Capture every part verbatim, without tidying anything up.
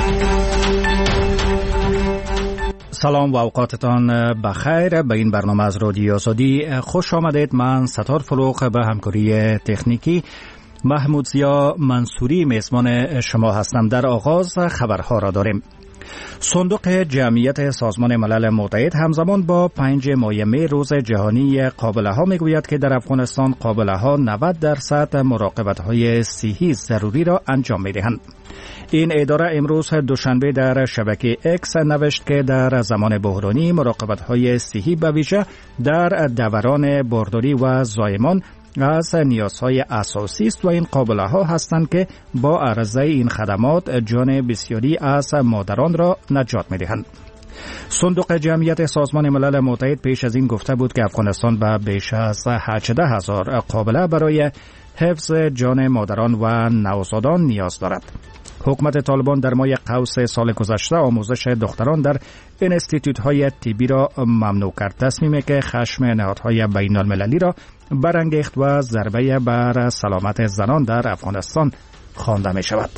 سلام و اوقاتتان بخیر. به این برنامه از رادیو آزادی خوش آمدید. من ستار فروغ به همکاری تکنیکی محمود زیا منصوری میزبان شما هستم. در آغاز خبرها را داریم. صندوق جمعیت سازمان ملل متحد همزمان با پنج ماه می روز جهانی قابله ها میگوید که در افغانستان قابله ها نود درصد مراقبت های صحی ضروری را انجام میدهند. این اداره امروز دوشنبه در شبکه اکس نوشت که در زمان بحرانی مراقبت های صحی به ویژه در دوران بارداری و زایمان از نیازهای اساسی است و این قابله ها هستند که با عرضه این خدمات جان بسیاری از مادران را نجات می دهند. صندوق جمعیت سازمان ملل متحد پیش از این گفته بود که افغانستان به بیش از هجده هزار قابله برای حفظ جان مادران و نوزادان نیاز دارد. حکومت طالبان در ماه قوس سال گذشته آموزش دختران در انستیتوت های طبی را ممنوع کرد، تصمیمی که خشم نهادهای بین المللی را برانگیخت و ضربه بر سلامت زنان در افغانستان خوانده می شود.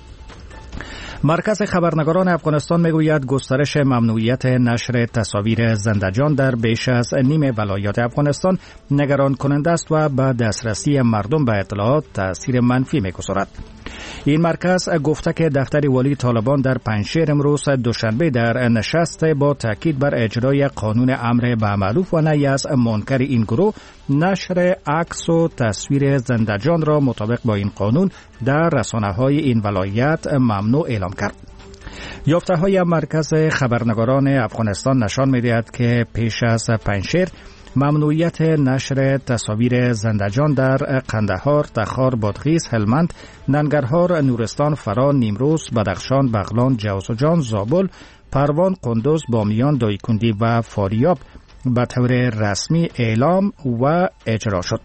مرکز خبرنگاران افغانستان میگوید گسترش ممنوعیت نشر تصاویر زنده‌جان در بیش از نیم ولایات افغانستان نگران کننده است و به دسترسی مردم به اطلاعات تأثیر منفی میگذارد. این مرکز گفته که دفتر والی طالبان در پنجشیر امروز دوشنبه در نشست با تاکید بر اجرای قانون امر به معروف و نهی از منکر این گروه نشر عکس و تصویر زنده‌جان را مطابق با این قانون در رسانه‌های این ولایت ممنوع اعلام کرد. یافته‌های مرکز خبرنگاران افغانستان نشان می‌دهد که پیش از پنجشیر ممنوعیت نشر تصاویر زنده‌جان در قندهار، تخار، بادغیس، هلمند، ننگرهار، نورستان، فرا، نیمروز، بدخشان، بغلان، جوزجان، زابل، پروان، قندوز، بامیان، دایکندی و فاریاب به طور رسمی اعلام و اجرا شد.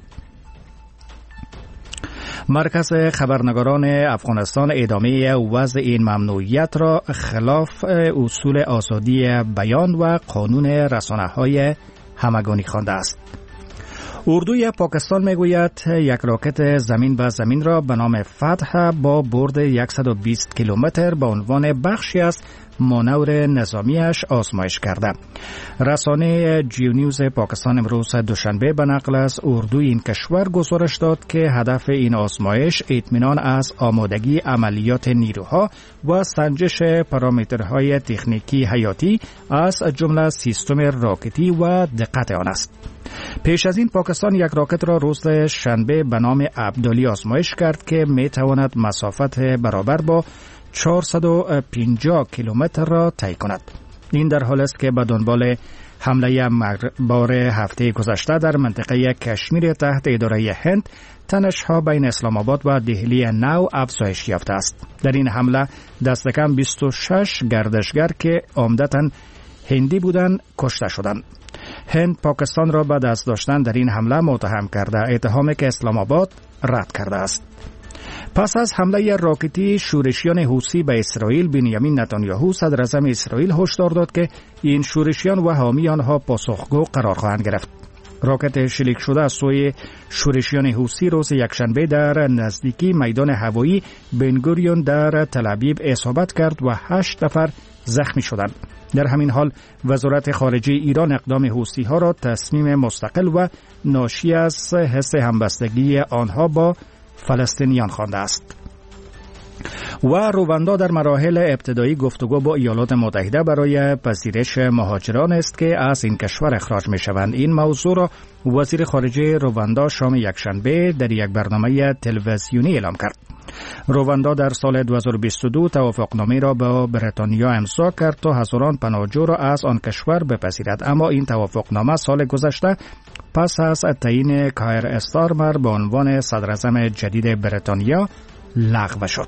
مرکز خبرنگاران افغانستان ادامه وضع این ممنوعیت را خلاف اصول آزادی بیان و قانون رسانه‌های همگانی خوانده است. اردوی پاکستان میگوید یک راکت زمین به زمین را به نام فتح با برد صد و بیست کیلومتر به عنوان بخشی از مانور نظامیش آزمایش کرده. رسانه جیو نیوز پاکستان امروز دوشنبه به نقل از اردوی این کشور گزارش داد که هدف این آزمایش اطمینان از آمادگی عملیات نیروها و سنجش پارامترهای تکنیکی حیاتی از جمله سیستم راکتی و دقت آن است. پیش از این پاکستان یک راکت را روز شنبه به نام عبدالی آزمایش کرد که می تواند مسافت برابر با چهارصد و پنجاه کیلومتر را طی کند. این در حال است که به دنبال حمله مربار هفته گذشته در منطقه کشمیر تحت اداره هند تنش‌ها بین اسلام آباد و دهلی نو افزایش یافته است. در این حمله دست کم بیست و شش گردشگر که عمدتاً هندی بودند کشته شدند. هند پاکستان را بعد از داشتن در این حمله متهم کرده، اتهامی که اسلام آباد رد کرده است. پس از حمله راکتی شورشیان حوثی به اسرائیل، بنیامین نتانیاهو صدر اعظم اسرائیل هشدار داد که این شورشیان و حامی آنها پاسخگو قرار خواهند گرفت. راکت شلیک شده از سوی شورشیان حوثی روز یکشنبه در نزدیکی میدان هوایی بنگوریون در تل‌آبیب اصابت کرد و هشت نفر زخمی شدند. در همین حال وزارت خارجه ایران اقدام حوثی ها را تصمیم مستقل و ناشی از حس همبستگی آنها با فلسطینیان خوانده است. و رواندا در مراحل ابتدایی گفتگو با ایالات متحده برای پذیرش مهاجران است که از این کشور اخراج می شوند. این موضوع را وزیر خارجه رواندا شام یکشنبه در یک برنامه تلویزیونی اعلام کرد. رواندا در سال دو هزار و بیست و دو توافقنامه را با بریتانیا امضا کرد تا هزاران پناهجو را از آن کشور بپذیرد، اما این توافقنامه سال گذشته پس از تعیین کایر استارمر به عنوان صدر اعظم جدید بریتانیا لغو شد.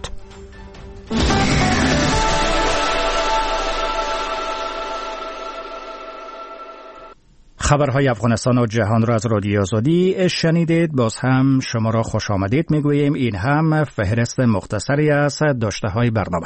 خبرهای افغانستان و جهان را از رادیو آزادی شنیدید. باز هم شما را خوش آمدید میگوییم. این هم فهرست مختصری از داشته‌های برنامه.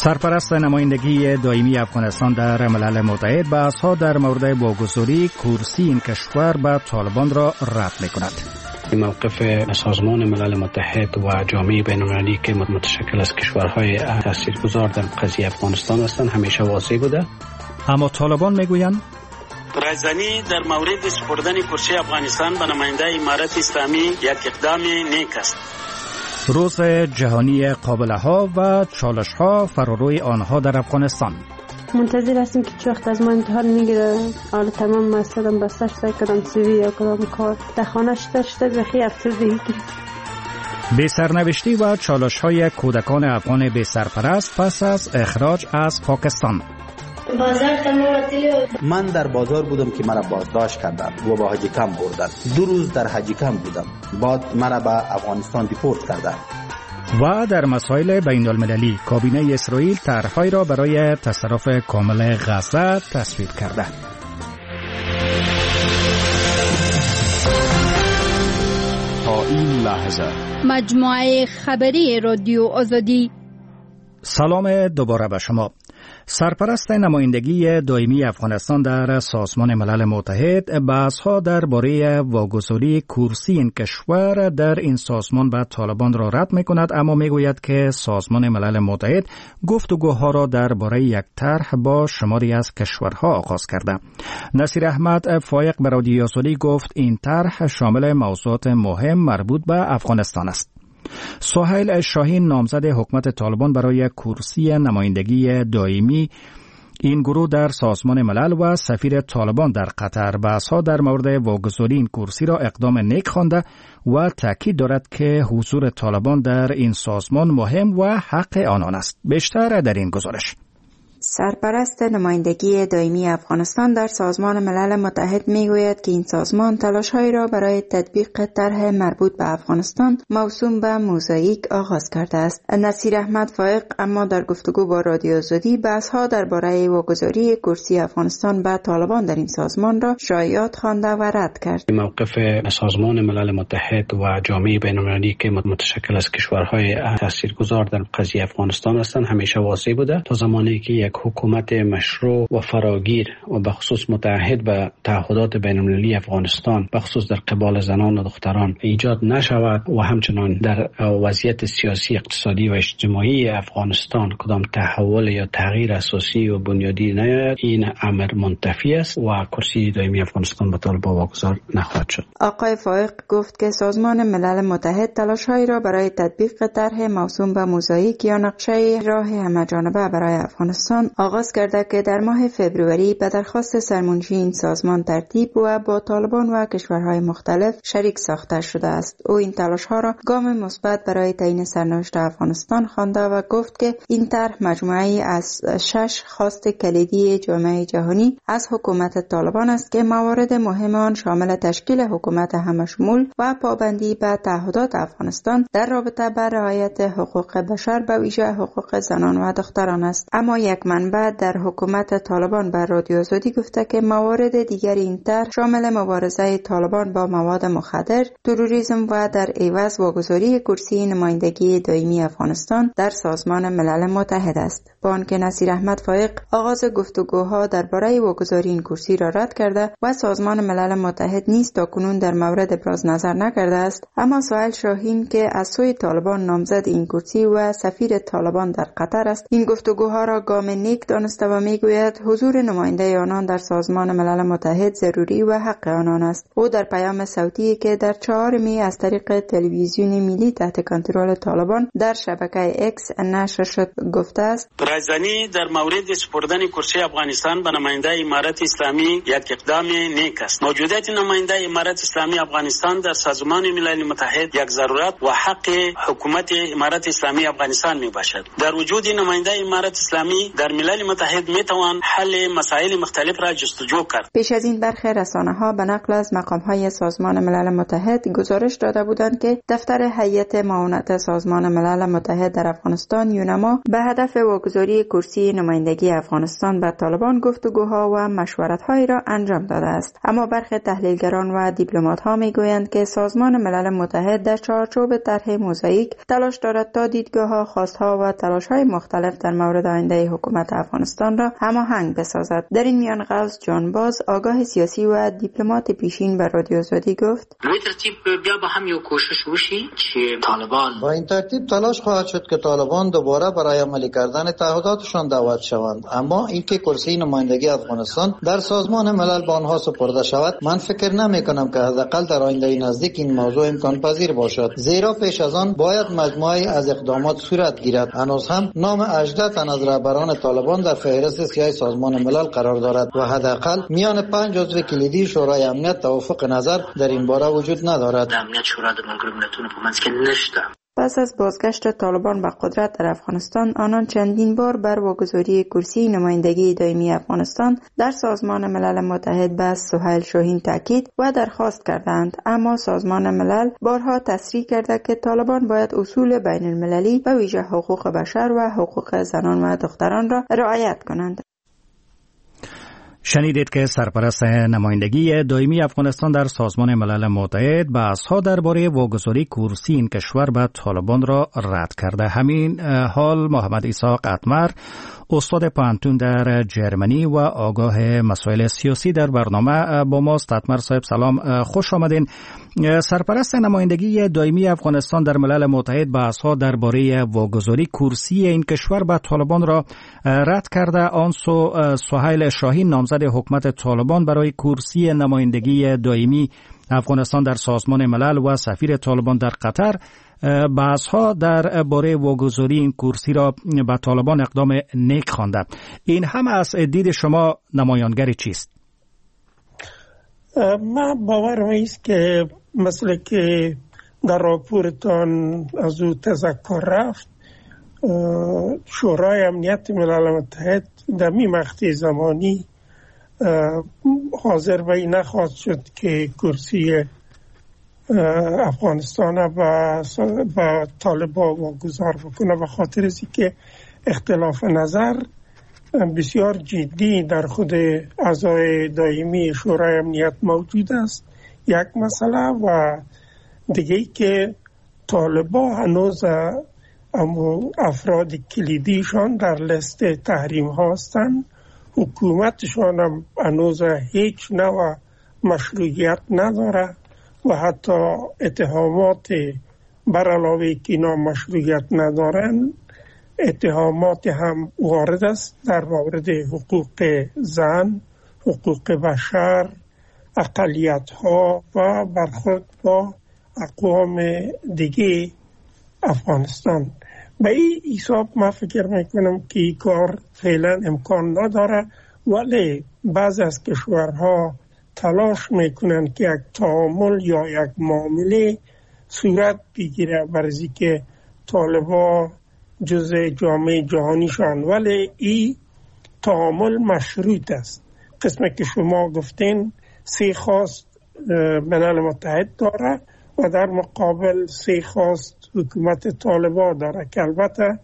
سرپرست نمایندگی دائمی افغانستان در ملل متحد بحث‌ها در مورد واگذاری کرسی این کشور به طالبان را رد می‌کند. موقف سازمان ملل متحد و جامعه بین‌المللی که متشکل از کشورهای تاثیرگذار در قضیه افغانستان هستند همیشه واضح بوده. اما طالبان میگویند رایزنی در مورد سپردن کرسی افغانستان به نماینده امارت اسلامی یک اقدام نیک است. روز جهانی قابله‌ها و چالش‌ها فراروی آنها در افغانستان. منتظر هستیم که چه وقت از ما امتحان میگیره. حالا تمام مسئله بسته شده، کدام سیوی یا کدام کار در خانه شده شده بخی افسردگی گرفت. بی سرنوشتی و چالش‌های کودکان افغان بی سرپرست پس از اخراج از پاکستان. من در بازار بودم که مرا بازداشت کردند و با حاجی کم بردند. دو روز در حاجی کم بودم، بعد مرا به افغانستان دیپورت کردند. و در مسائل بین المللی کابینه اسرائیل طرح‌هایی را برای تصرف کامل غزه تصویب کرده. تا این لحظه مجموعه خبری رادیو آزادی. سلام دوباره به شما. سرپرست نمایندگی دائمی افغانستان در سازمان ملل متحد بحث‌ها درباره واگذاری کرسی این کشور در این سازمان به طالبان را رد می‌کند، اما می‌گوید که سازمان ملل متحد گفتگوها را درباره یک طرح با شماری از کشورها آغاز کرده. نصیر احمد فایق به رادیو آزادی گفت این طرح شامل موضوعات مهم مربوط به افغانستان است. سهیل شاهین نامزد حکومت طالبان برای کرسی نمایندگی دائمی این گروه در سازمان ملل و سفیر طالبان در قطر بحث‌ها در مورد واگذاری این کرسی را اقدام نیک خوانده و تاکید دارد که حضور طالبان در این سازمان مهم و حق آنان است. بیشتر در این گزارش. سرپرست نمایندگی دائمی افغانستان در سازمان ملل متحد میگوید که این سازمان تلاش‌هایی را برای تطبیق طرح مربوط به افغانستان موسوم به موزاییک آغاز کرده است. نصیر احمد فایق اما در گفتگو با رادیو آزادی بحث‌ها درباره واگذاری کرسی افغانستان به طالبان در این سازمان را شایعات خوانده و رد کرد. موقف سازمان ملل متحد و جامعه بین‌المللی که متشکل از کشورهای تاثیرگذار در قضیه افغانستان هستند همیشه واضح بوده. تا زمانی که یک حکومت مشروع و فراگیر و به خصوص متعهد به تعهدات بین‌المللی افغانستان به خصوص در قبال زنان و دختران ایجاد نشود و همچنان در وضعیت سیاسی، اقتصادی و اجتماعی افغانستان کدام تحول یا تغییر اساسی و بنیادی نیاید، این امر منتفی است و کرسی دائمی افغانستان به طالبان واگذار نخواهد شد. آقای فایق گفت که سازمان ملل متحد تلاش‌هایی را برای تطبیق طرح موسوم به موزاییک یا نقشه راه همه‌جانبه برای افغانستان آغاز کرده که در ماه فوریه به درخواست سرمنشی این سازمان ترتیب و با طالبان و کشورهای مختلف شریک ساخته شده است. او این تلاش‌ها را گام مثبت برای تعیین سرنوشت افغانستان خوانده و گفت که این طرح مجموعه‌ای از شش خواست کلیدی جامعه جهانی از حکومت طالبان است که موارد مهم آن شامل تشکیل حکومت همشمول و پابندی به تعهدات افغانستان در رابطه با رعایت حقوق بشر به ویژه حقوق زنان و دختران است. اما یک منبع در حکومت طالبان بر رادیو آزادی گفته که موارد دیگر این طرح شامل مبارزه طالبان با مواد مخدر، تروریسم و در عوض واگذاری کرسی نمایندگی دائمی افغانستان در سازمان ملل متحد است. با آنکه نصیر احمد فایق آغاز گفتگوها درباره واگذاری این کرسی را رد کرده و سازمان ملل متحد نیز تاکنون در مورد ابراز نظر نکرده است، اما سهیل شاهین که از سوی طالبان نامزد این کرسی و سفیر طالبان در قطر است این گفتگوها را گام نیک دانسته و میگوید حضور نماینده آنان در سازمان ملل متحد ضروری و حق آنان است. او در پیام صوتی که در چهارم می از طریق تلویزیون ملی تحت کنترل طالبان در شبکه اکس نشر شد گفته است: رایزنی در مورد سپردن کرسی افغانستان به نماینده امارت اسلامی یک اقدام نیک است. موجودیت نماینده امارت اسلامی افغانستان در سازمان ملل متحد یک ضرورت و حق حکومت امارت اسلامی افغانستان می باشد. در وجود نماینده امارت اسلامی در در ملل متحد میتوان حل مسائل مختلف را جستجو کرد. پیش از این برخی رسانه‌ها به نقل از مقام‌های سازمان ملل متحد گزارش داده بودند که دفتر هیئت معاونت سازمان ملل متحد در افغانستان یونما به هدف واگذاری کرسی نمایندگی افغانستان به طالبان گفتگوها و مشورت‌هایی را انجام داده است. اما برخی تحلیلگران و دیپلمات‌ها می‌گویند که سازمان ملل متحد در چارچوب طرح موزاییک تلاش دارد تا دیدگاه‌ها، خواست‌ها و تلاش‌های مختلف در مورد آینده حکومت افغانستان را هماهنگ بسازد. در این میان غوث جان باز، آگاه سیاسی و دیپلمات پیشین به رادیو آزادی گفت: به ترتیب بیا با هم یک کوشش وشي چې طالبان با این ترتیب تلاش خواهد شد که طالبان دوباره برای عملی کردن تعهداتشان دعوت شوند. اما اینکه کرسی نمایندگی افغانستان در سازمان ملل به آنها سپرده شود، من فکر نمی کنم که حداقل در آینده نزدیک این موضوع امکان پذیر باشد، زیرا پیش از آن باید مجموعه از اقدامات صورت گیرد. هنوز هم نام هجده تن از رهبران طالبان در فهرست سیاه سازمان ملل قرار دارد و حداقل میان پنج عضو کلیدی شورای امنیت توافق نظر در این باره وجود ندارد. امنیت شورای ملګرو ملتونو په منځ کې نشته. پس از بازگشت طالبان به قدرت در افغانستان، آنان چندین بار بر واگذاری کرسی نمایندگی دائمی افغانستان در سازمان ملل متحد به سهیل شاهین تاکید و درخواست کردند، اما سازمان ملل بارها تصریح کرده که طالبان باید اصول بین المللی و ویژه حقوق بشر و حقوق زنان و دختران را رعایت کنند. شنیدید که سرپرست نمایندگی دائمی افغانستان در سازمان ملل متحد بحث‌ها درباره واگذاری کرسی این کشور به طالبان را رد کرده. همین حال محمد اسحاق اتمر، استاد پانتون در جرمنی و آگاه مسائل سیاسی در برنامه با ماست. اتمر صاحب سلام، خوش آمدین. سرپرست نمایندگی دائمی افغانستان در ملل متحد بحث‌ها درباره واگذاری کرسی این کشور به طالبان را رد کرده. آن سو سهیل شاهین، نامزد حکومت طالبان برای کرسی نمایندگی دائمی افغانستان در سازمان ملل و سفیر طالبان در قطر، بحث‌ها در باره واگذاری این کرسی را به طالبان اقدام نیک خوانده. این هم از دید شما نمایانگری چیست؟ من باورم است که مثل که در راپورتان از او تذکر رفت، شورای امنیت ملل متحد در می مقطع زمانی حاضر به این نخواست شد که کرسی افغانستان با طالبان واگذار بکنه، به خاطر از که اختلاف نظر بسیار جدی در خود اعضای دائمی شورای امنیت موجود است. یک مسئله و دیگه که طالبان هنوز افراد کلیدیشان در لیست تحریم هستند، حکومتشان هم هنوز هیچ نوع مشروعیت نداره و حتی اتهامات بر علاوه که اینا مشروعیت ندارن، اتهامات هم وارد است در مورد حقوق زن، حقوق بشر، اقلیت ها و برخورد با اقوام دیگه افغانستان. به این حساب من فکر میکنم که این کار فعلا امکان نداره، ولی بعض از کشورها تلاش میکنن که یک تعامل یا یک معامله صورت بگیره برای که طالبان جزء جامعه جهانی شان، ولی این تعامل مشروط است. قسمی که شما گفتین سه خواست ملل متحد داره و در مقابل سه خواست حکومت طالبان داره که البته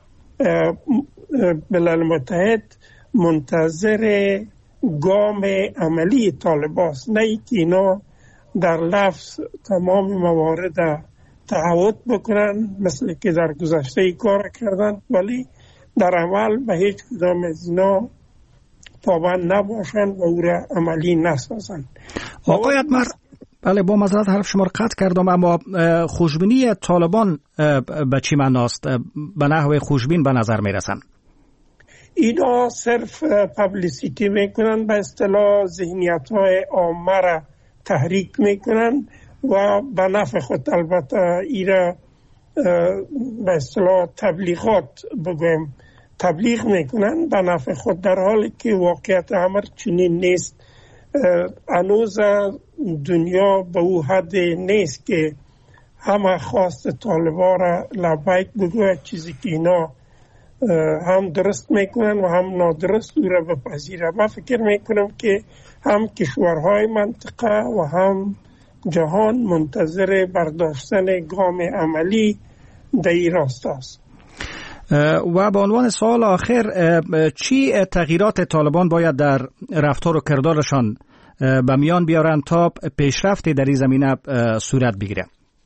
ملل متحد منتظر گام عملی طالبان است، نه ای که اینا در لفظ تمام موارد تعهد بکنن مثل که در گذشته کار کردن، ولی در عمل به هیچ کدام از اینا پابند نباشن و او را عملی نسازن. آقای اتمر، بله با معذرت حرف شما را قطع کردم، اما خوشبینی طالبان به چی معناست؟ به نحو خوشبین به نظر می رسن؟ اینا صرف پابلیسیتی میکنن، به اصطلاح ذهنیت های عامه را تحریک میکنن و به نفع خود البته ایرا به اصطلاح تبلیغات بگویم تبلیغ میکنن به نفع خود، در حالی که واقعیت امر چنین نیست. هنوز دنیا به او حد نیست که همه خواست طالبان را لبیک بگوید، چیزی که اینا هم درست میکنن و هم نادرست او را بپذیره. من فکر میکنم که هم کشورهای منطقه و هم جهان منتظر برداشتن گام عملی در این راست است. و به عنوان سوال آخر، چی تغییرات طالبان باید در رفتار و کردارشان به میان بیارن تا پیشرفتی در این زمینه صورت بگیره؟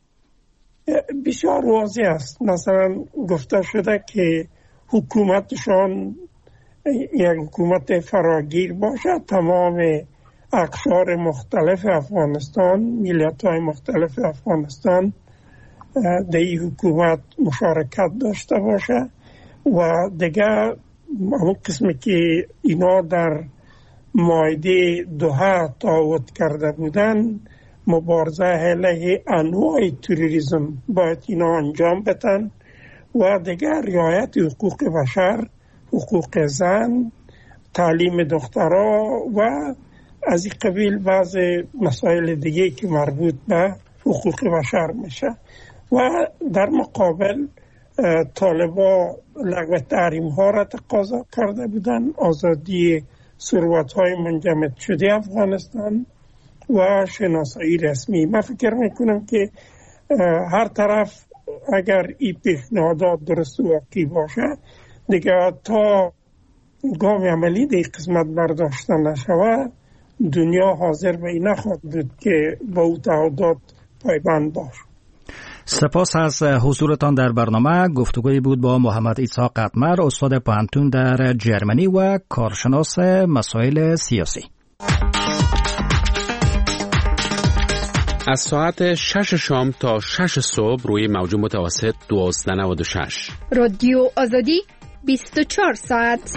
بسیار واضح است. مثلا گفته شده که حکومتشان یک حکومت فراگیر باشه، تمام اقشار مختلف افغانستان، ملیت‌های مختلف افغانستان در این حکومت مشارکت داشته باشه و دیگه همون قسمی که اینا در مایده دوحه تعهد کرده بودن، مبارزه علیه انواع تروریسم باید اینا انجام بدن و دیگر رعایت حقوق بشر، حقوق زن، تعلیم دخترها و از این قبیل بعض مسائل دیگه که مربوط به حقوق بشر میشه. و در مقابل طالبا لغو تحریم ها را تقاضا کرده بودن، آزادی ثروت های منجمد شده افغانستان و شناسایی رسمی. من فکر میکنم که هر طرف اگر این پیشنهادات درست و واقعی باشه، دیگه تا گام عملی در قسمت برداشته نشوه، دنیا حاضر به این نخواهد بود که با او تعهدات پایبند باشه. سپاس از حضورتان در برنامه. گفتگوی بود با محمد عیسی قطمر، استاد پوهنتون در جرمنی و کارشناس مسائل سیاسی. از ساعت شش شام تا شش صبح روی موج متوسط دوازده نود و شش. رادیو آزادی بیست و چهار ساعت.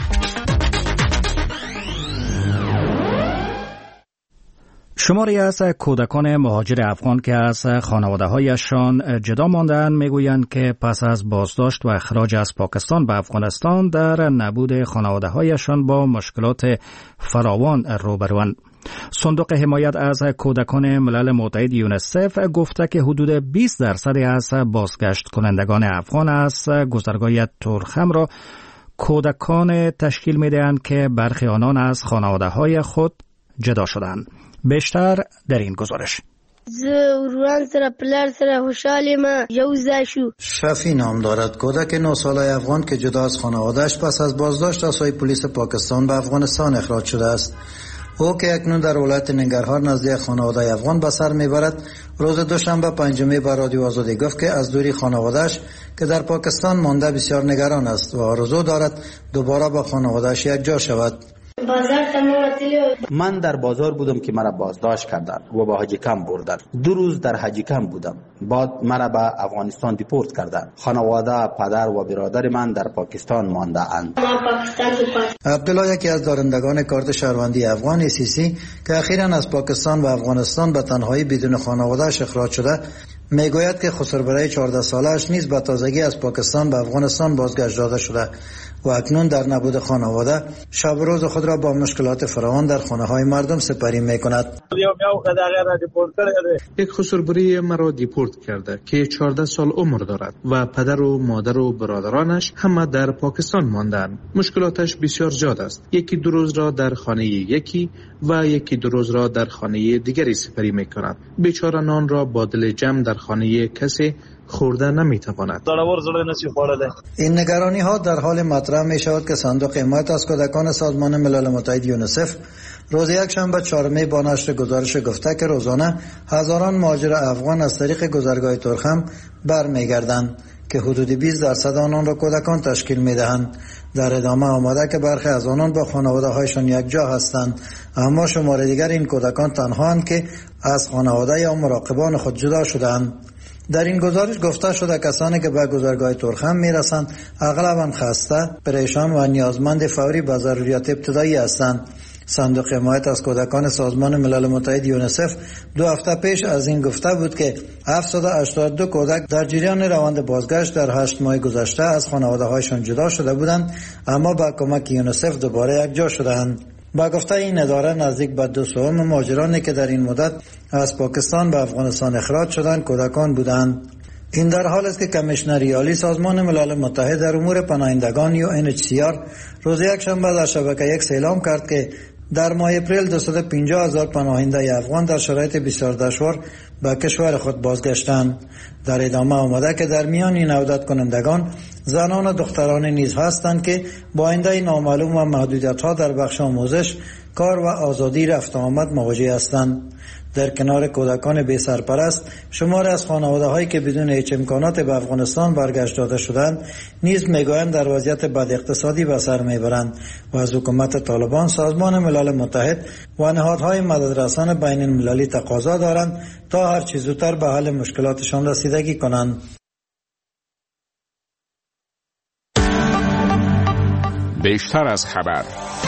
شماری از کودکان مهاجر افغان که از خانواده‌هایشان جدا ماندند میگویند که پس از بازداشت و اخراج از پاکستان به افغانستان در نبود خانواده‌هایشان با مشکلات فراوان روبروند. صندوق حمایت از کودکان ملل متحد یونیسف گفته که حدود بیست درصد از بازگشت کنندگان افغان از گذرگاه تورخم را کودکان تشکیل می‌دهند که برخی آنان از خانواده‌های خود جدا شدند. بیشتر در این گزارش. زه وران سره پلار سره خوشحالیم یو ځای شو. شفی نام دارد، کودک نه ساله افغان که جدا از خانواده‌اش پس از بازداشت از سوی پلیس پاکستان به افغانستان اخراج شده است. او که اکنون در ولایت ننگرهار نزدیک خانواده افغان به سر میبرد، روز دوشنبه پنجمی به رادیو آزادی گفت که از دوری خانواده‌اش که در پاکستان مانده بسیار نگران است و آرزو دارد دوباره با خانواده‌اش یکجا شود. من در بازار بودم که مرا بازداشت کردند و به حاجی کم بردند. دو روز در حاجی کم بودم، بعد مرا به افغانستان دیپورت کردند. خانواده، پدر و برادر من در پاکستان مانده اند. عبدالله یکی از دارندگان کارت شهروندی افغان ای سی سی که اخیراً از پاکستان و افغانستان به تنهایی بدون خانواده‌اش اخراج شده، میگوید که خسربرای چهارده ساله‌اش نیز به تازگی از پاکستان به افغانستان بازگشت داده شده و اکنون در نبود خانواده شب و روز خود را با مشکلات فراوان در خانه‌های مردم سپری می‌کند. یک خسربری مرا دیپورت کرده که چهارده سال عمر دارد و پدر و مادر و برادرانش همه در پاکستان ماندند. مشکلاتش بسیار زیاد است. یکی دو روز را در خانه یکی و یکی دو روز را در خانه دیگری سپری می‌کند. بیچاره نان را با دل جمع در خانه کسی خورده نمیتواند. این نگرانی ها در حال مطرح می شود که صندوق حمایت از کودکان سازمان ملل متحد یونیسف روز یک شنبه چهارمی با نشر گزارش گفته که روزانه هزاران مهاجر افغان از طریق گذرگاه تورخم برمیگردند که حدود بیست درصد آنان را کودکان تشکیل میدهند. در ادامه آمده که برخی از آنان با خانواده هایشان یکجا هستند، اما شمار دیگر این کودکان تنهااند که از خانواده یا مراقبان خود جدا شدند. در این گزارش گفته شده کسانی که به گذرگاه تورخم میرسند اغلباً خسته، پریشان و نیازمند فوری به ضروریات ابتدایی هستند. صندوق حمایت از کودکان سازمان ملل متحد یونیسف دو هفته پیش از این گفته بود که هفتصد و هشتاد و دو کودک در جریان روند بازگشت در هشت ماه گذشته از خانواده‌هایشان جدا شده بودند، اما با کمک یونیسف دوباره یکجا شدند. با گفته این اداره نزدیک به دو سوم مهاجرانی که در این مدت از پاکستان به افغانستان اخراج شدند کودکان بودند. این در حال است که کمیشنری عالی سازمان ملل متحد در امور پناهندگان یو ان اچ سی آر روز یکشنبه در شبکه یک اعلام کرد که در ماه اپریل دویست و پنجاه هزار پناهنده افغان در شرایط بسیار دشوار به کشور خود بازگشتند. در ادامه آمده که در میان این عودت کنندگان زنان و دختران نیز هستند که با آینده نامعلوم و محدودیت‌ها در بخش آموزش، کار و آزادی رفت و آمد مواجه هستند. در کنار کودکان بی سرپرست، شمار از خانواده‌هایی که بدون هیچ امکانات به افغانستان برگشت داده شدند نیز میگویند در وضعیت بد اقتصادی به سر میبرند و از حکومت طالبان، سازمان ملل متحد و نهادهای مددرسان بین المللی تقاضا دارند تا هر چه زودتر به حل مشکلاتشان رسیدگی کنند. بیشتر از خبر.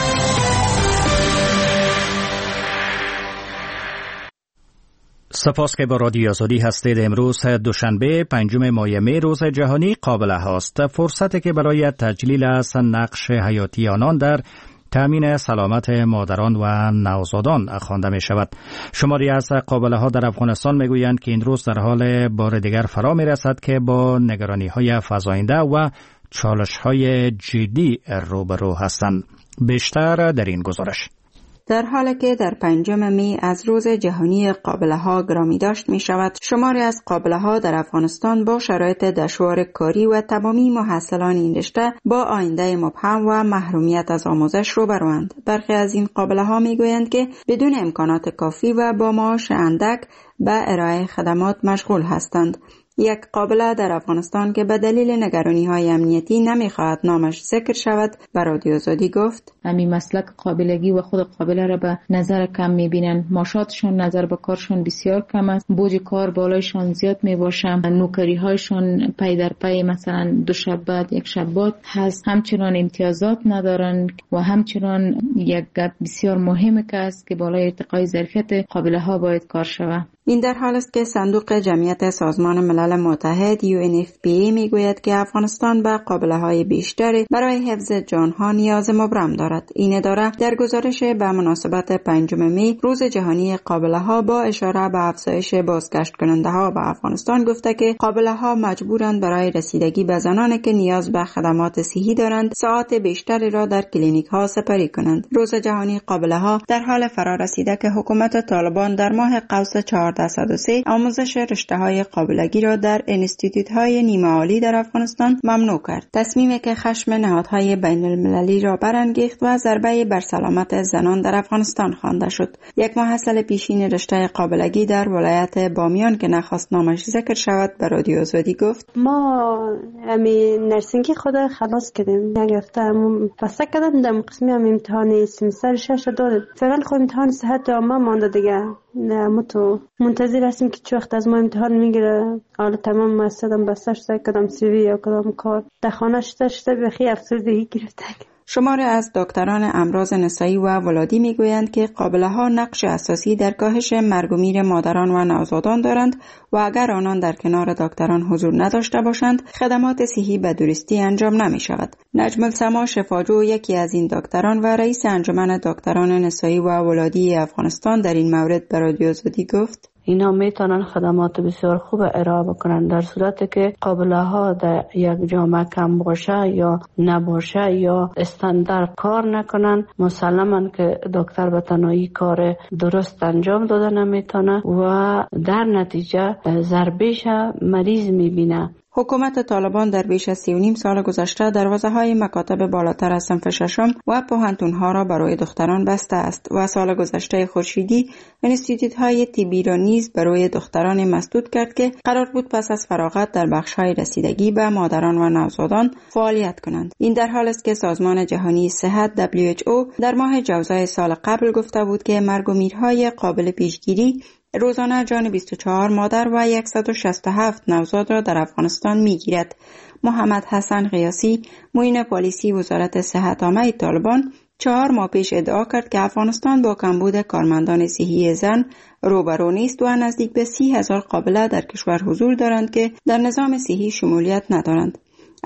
سپاس که با رادیو آزادی هستید. امروز دوشنبه پنجم ماه می روز جهانی قابله هاست، فرصتی که برای تجلیل از نقش حیاتی آنان در تامین سلامت مادران و نوزادان خوانده می شود. شماری از قابله ها در افغانستان می گویند که این روز در حال بار دیگر فرا می رسد که با نگرانی های فزاینده و چالش های جدی روبرو هستند. بیشتر در این گزارش. در حالی که در پنجم می از روز جهانی قابله ها گرامی داشت می شود، شماری از قابله ها در افغانستان با شرایط دشوار کاری و تمامی محصلان این رشته با آینده مبهم و محرومیت از آموزش روبروند. برخی از این قابله ها می گویند که بدون امکانات کافی و با معاش اندک به ارائه خدمات مشغول هستند. یک قابله در افغانستان که به دلیل نگرانی های امنیتی نمیخواهد نامش ذکر شود به رادیو آزادی گفت: همین مسلک قابلگی و خود قابله را به نظر کم میبینند. معاشاتشان نظر به کارشان بسیار کم است. بوج کار بالایشان زیاد میباشه. نوکری هایشان پی در پی مثلا دو شب بعد یک شب بعد هست. همچنان امتیازات ندارند و همچنان یک گپ بسیار مهم که است که بالای ارتقای ظرفیت قابله ها باید کار شود. این در حال است که صندوق جمعیت سازمان ملل متحد یو ان اف پی ای میگوید که افغانستان به قابله های بیشتری برای حفظ جانها نیاز مبرم دارد. این اداره در گزارش به مناسبت پنجم می روز جهانی قابله ها با اشاره به افزایش بازگشت کننده ها به افغانستان گفته که قابله ها مجبورند برای رسیدگی به زنانی که نیاز به خدمات صحی دارند ساعات بیشتری را در کلینیک ها سپری کنند. روز جهانی قابله ها در حال فرا رسیده که حکومت طالبان در ماه قوس چهارصد و سه آموزش رشته‌های قابلگی را در انستیتوت‌های نیمه عالی در افغانستان ممنوع کرد. تصمیمی که خشم نهادهای بین المللی را برانگیخت و ضربه بر سلامت زنان در افغانستان خوانده شد. یک محصل پیشین رشته قابلگی در ولایت بامیان که نخواست نامش ذکر شود به رادیو آزادی گفت: ما امی نرسینگی خود خلاص کردیم. یک هفته پس کردن در قسمی هم امتحان سمستر شش داد. فعلا خود امتحان صحت عامه مانده دیگه. نه متو منتظر هستیم که چه وقت از ما امتحان میگیره. حالا تمام مستدم بستش تا کدام سیوی یا کدام کار در خانه شده شده بخی افسردگی گرفته. شماری از دکتران امراض نسایی و ولادی میگویند که قابله ها نقش اساسی در کاهش مرگ و میر مادران و نوزادان دارند و اگر آنان در کنار دکتران حضور نداشته باشند خدمات صحی به درستی انجام نمی شود. نجم السما شفاجو یکی از این دکتران و رئیس انجمن دکتران نسایی و ولادی افغانستان در این مورد به رادیو آزادی گفت: اینا میتونن خدمات بسیار خوب ارائه بکنن در صورتی که قابله ها در یک جامعه کم باشه یا نباشه یا استاندارد کار نکنن. مسلما که دکتر به تنهایی کار درست انجام داده نمیتونه و در نتیجه ضربهش مریض میبینه. حکومت طالبان در بیش از سی و نیم سال گذشته دروازه‌های مکاتب بالاتر از صنف ششم و پوهنتون‌ها را برای دختران بسته است و سال گذشته خورشیدی انستیتوت‌های طبی را نیز برای دختران مسدود کرد که قرار بود پس از فراغت در بخش‌های رسیدگی به مادران و نوزادان فعالیت کنند. این در حال است که سازمان جهانی صحت دبلیو اچ او در ماه جوزای سال قبل گفته بود که مرگ و میرهای قابل پیشگیری روزانه جان بیست و چهار مادر و صد و شصت و هفت نوزاد را در افغانستان میگیرد. محمد حسن قیاسی معین پالیسی وزارت صحت عامه طالبان چهار ماه پیش ادعا کرد که افغانستان با کمبود کارمندان صحی زن روبرو نیست و نزدیک به سی هزار قابله در کشور حضور دارند که در نظام صحی شمولیت ندارند.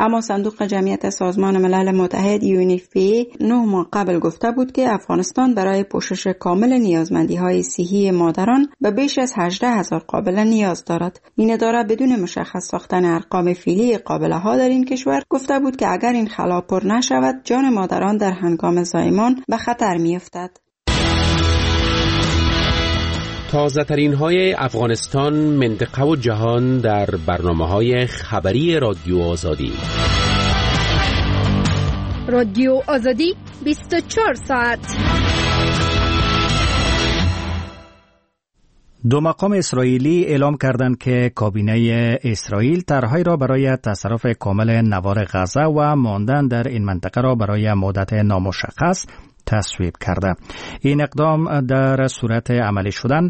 اما صندوق جمعیت سازمان ملل متحد یونیفی نه ماه قبل گفته بود که افغانستان برای پوشش کامل نیازمندی‌های صحی مادران به بیش از هجده هزار قابله نیاز دارد. این اداره بدون مشخص ساختن ارقام فعلی قابله‌ها در این کشور گفته بود که اگر این خلا پر نشود جان مادران در هنگام زایمان به خطر می‌افتد. تازه ترین های افغانستان، منطقه و جهان در برنامه های خبری رادیو آزادی. رادیو آزادی بیست و چهار ساعت. دو مقام اسرائیلی اعلام کردند که کابینه اسرائیل طرحی را برای تصرف کامل نوار غزه و ماندن در این منطقه را برای مدت نامشخص تصویب کرده. این اقدام در صورت عملی شدن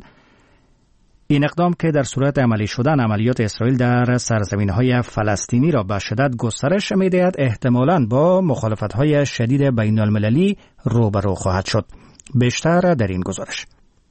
این اقدام که در صورت عملی شدن عملیات اسرائیل در سرزمین‌های فلسطینی را به شدت گسترش می‌دهد، احتمالاً با مخالفت‌های شدید بین‌المللی روبرو خواهد شد. بیشتر در این گزارش.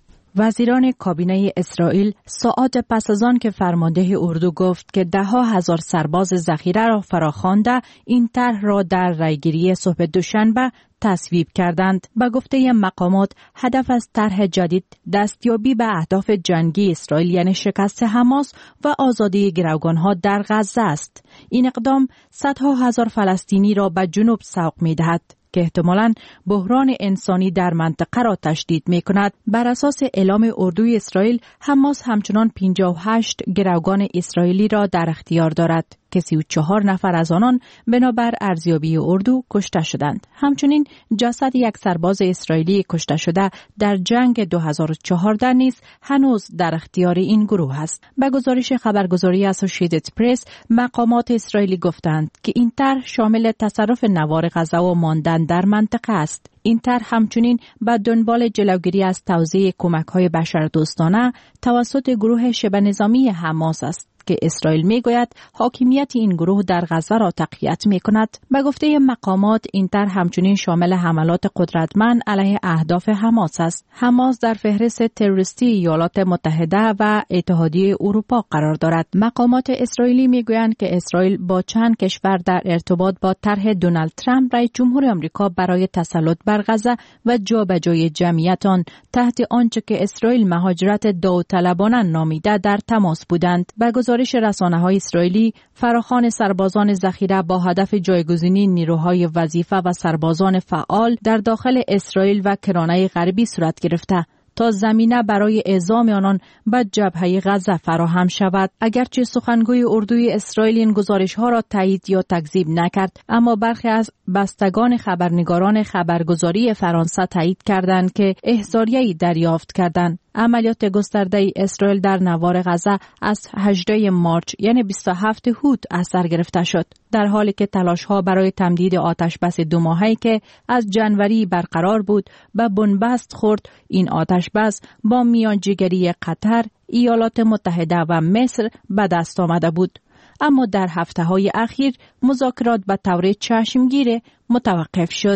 وزیران کابینه اسرائیل ساعات پس از آن که فرمانده اردو گفت که ده ها هزار سرباز ذخیره را فراخوانده این طرح را در رایگیری صبح دوشنبه تصویب کردند. به گفته مقامات هدف از طرح جدید دستیابی به اهداف جنگی اسرائیل یعنی شکست حماس و آزادی گروگانها در غزه است. این اقدام صدها هزار فلسطینی را به جنوب سوق می‌دهد که احتمالاً بحران انسانی در منطقه را تشدید می کند. بر اساس اعلام اردوی اسرائیل، حماس همچنان پنجاه و هشت گروگان اسرائیلی را در اختیار دارد که سی و چهار نفر از آنان بنابر ارزیابی اردو کشته شدند. همچنین جسد یک سرباز اسرائیلی کشته شده در جنگ دو هزار و چهارده نیز هنوز در اختیار این گروه است. به گزارش خبرگزاری اسوسییتد پرس، مقامات اسرائیلی گفتند که این طرح شامل تصرف نوار غزه و ماندن در منطقه است. این طرح همچنین به دنبال جلوگیری از توزیع کمک‌های بشردوستانه توسط گروه شبه نظامی حماس است که اسرائیل میگوید حاکمیت این گروه در غزه را تقویت میکند. به گفته مقامات این طرح همچنین شامل حملات قدرتمند علیه اهداف حماس است. حماس در فهرست تروریستی ایالات متحده و اتحادیه اروپا قرار دارد. مقامات اسرائیلی میگویند که اسرائیل با چند کشور در ارتباط با طرح دونالد ترامپ رئیس جمهور آمریکا برای تسلط بر غزه و جابجایی جمعیت آن تحت آنچه که اسرائیل مهاجرت داوطلبانه نامیده در تماس بودند. به گزارش رسانه‌های اسرائیلی، فراخوان سربازان ذخیره با هدف جایگزینی نیروهای وظیفه و سربازان فعال در داخل اسرائیل و کرانه غربی صورت گرفته تا زمینه برای اعزام آنان به جبهه غزه فراهم شود. اگرچه سخنگوی اردوی اسرائیل این گزارش‌ها را تایید یا تکذیب نکرد، اما برخی از بستگان خبرنگاران خبرگزاری فرانسه تایید کردند که احضاریه‌ای دریافت کردند. عملیات گسترده اسرائیل در نوار غزه از هجدهم مارچ یعنی بیست و هفتم هوت اثر گرفته شد، در حالی که تلاش‌ها برای تمدید آتش بس دو ماهه‌ای که از جنوری برقرار بود به بنبست خورد. این آتش بس با میانجیگری قطر، ایالات متحده و مصر به دست آمده بود، اما در هفته‌های اخیر مذاکرات به طور چشمگیر متوقف شد.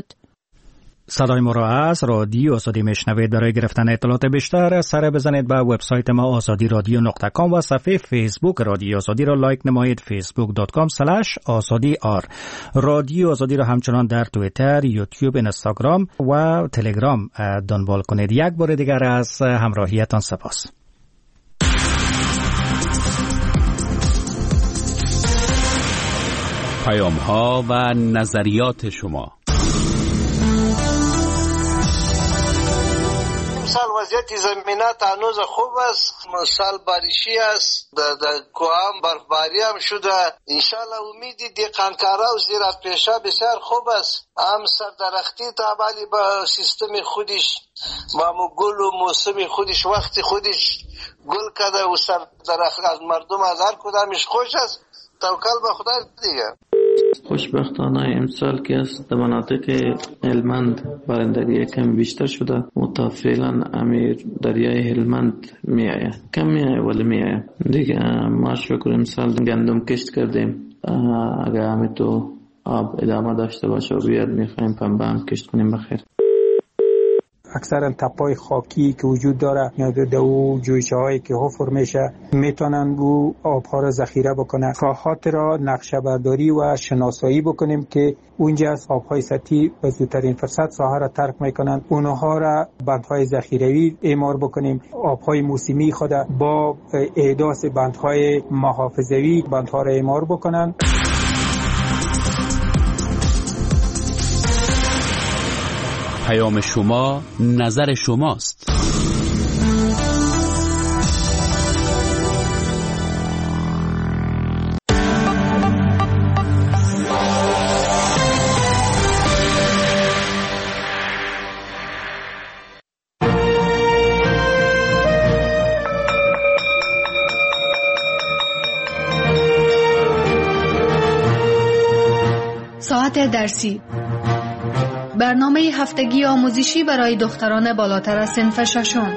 صدای ما را از رادیو آزادی میشنوید. برای گرفتن اطلاعات بیشتر سر بزنید به وبسایت ما آزادی رادیو نقطه کام و صفحه فیسبوک رادیو آزادی را لایک نمایید فیسبوک دات کام اسلش آزادی آر. رادیو آزادی را همچنان در توییتر، یوتیوب، اینستاگرام و تلگرام دنبال کنید. یک بار دیگر از همراهیتان سپاس. پیام ها و نظریات شما. سال وضعیت زمینات هنوز خوب است، سال باریشی است، در کوام برفباری هم شده. انشالله امیدی دیقانکارا و زیرات پیشه بسیار خوب است. هم سردرختی تابعی با سیستم خودش با گل و موسم خودش وقتی خودش گل کده و سردرخت از مردم از هر کدامش خوش است. توکل به خدا دیگه. خوشبختانه امسال که است در مناطق هلمند بارندگی کم بیشتر شده، متفعلا امیر دریای هلمند می آید، کم می آید ولی می آید دیگه. ما شکر امسال گندم کشت کردیم، اگر همی تو آب ادامه داشته باشه و بیاد می خواهیم پنبه هم کشت کنیم بخیر. اکثرا تپای خاکی که وجود داره یا در او جویچه هایی که حفر میشه میتونن او آبها را ذخیره بکنن. راهات را نقشه برداری و شناسایی بکنیم که اونجا از آبهای سطحی به زودترین فرصت ساحه را ترک میکنن، اونها را بندهای ذخیروی اعمار بکنیم. آبهای موسمی خود با احداث بندهای محافظوی بندها را اعمار بکنن. پیام شما نظر شماست. ساعت درسی، برنامه هفتگی آموزشی برای دختران بالاتر از صنف ششم.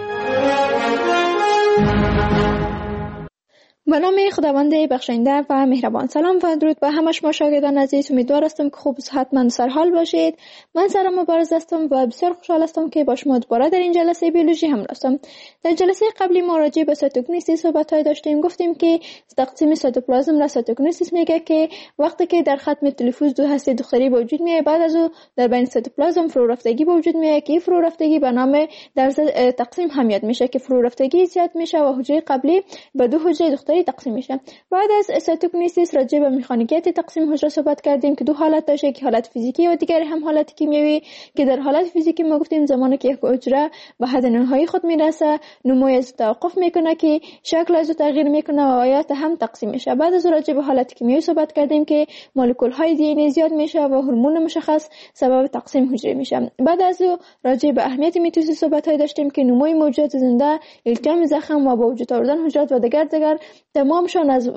به نام خداوند بخشنده و مهربان. سلام و درود به همه شما شاگردان عزیز. امیدوار هستم که خوب و صحتمند و سرحال باشید. من سرم مبارز هستم و بسیار خوشحال هستم که با شما دوباره در این جلسه بیولوژی هم هستم. در جلسه قبلی ما راجع به سایتوکینیسیس صحبت‌های داشتیم. گفتیم که تقسیم سایتوپلازم را سایتوکینیسیس میگه که وقتی که در ختم تلفوز دو هسته دختری به وجود میاد، بعد از او در بین سایتوپلازم فرو رفتگی به وجود میاد که فرو رفتگی به نام در تقسیم هم یاد میشه که فرو رفتگی زیاد میشه و حجره قبلی به دو حجره دختری تقسیم میشه. بعد از سایتوکینیسیس راجع به مکانیکیت تقسیم حجره صحبت کردیم که دو حالت داشته، که حالت فیزیکی و دیگر هم حالت کیمیایی. که در حالت فیزیکی ما گفتیم زمانی که یک حجره به حد نهایی خود میرسه نمو از توقف میکنه که شکل از تغییر میکنه و آیات هم تقسیم میشه. بعد از راجع به حالت کیمیایی صحبت کردیم که مولکول های دی ان ای زیاد میشه و هورمون مشخص سبب تقسیم حجره میشه. بعد از راجع به اهمیت میتوسیس صحبت های داشتیم که نموی موجودات زنده، التیام زخم و با وجود آوردن حجرات و دیگر دیگر تمامشان از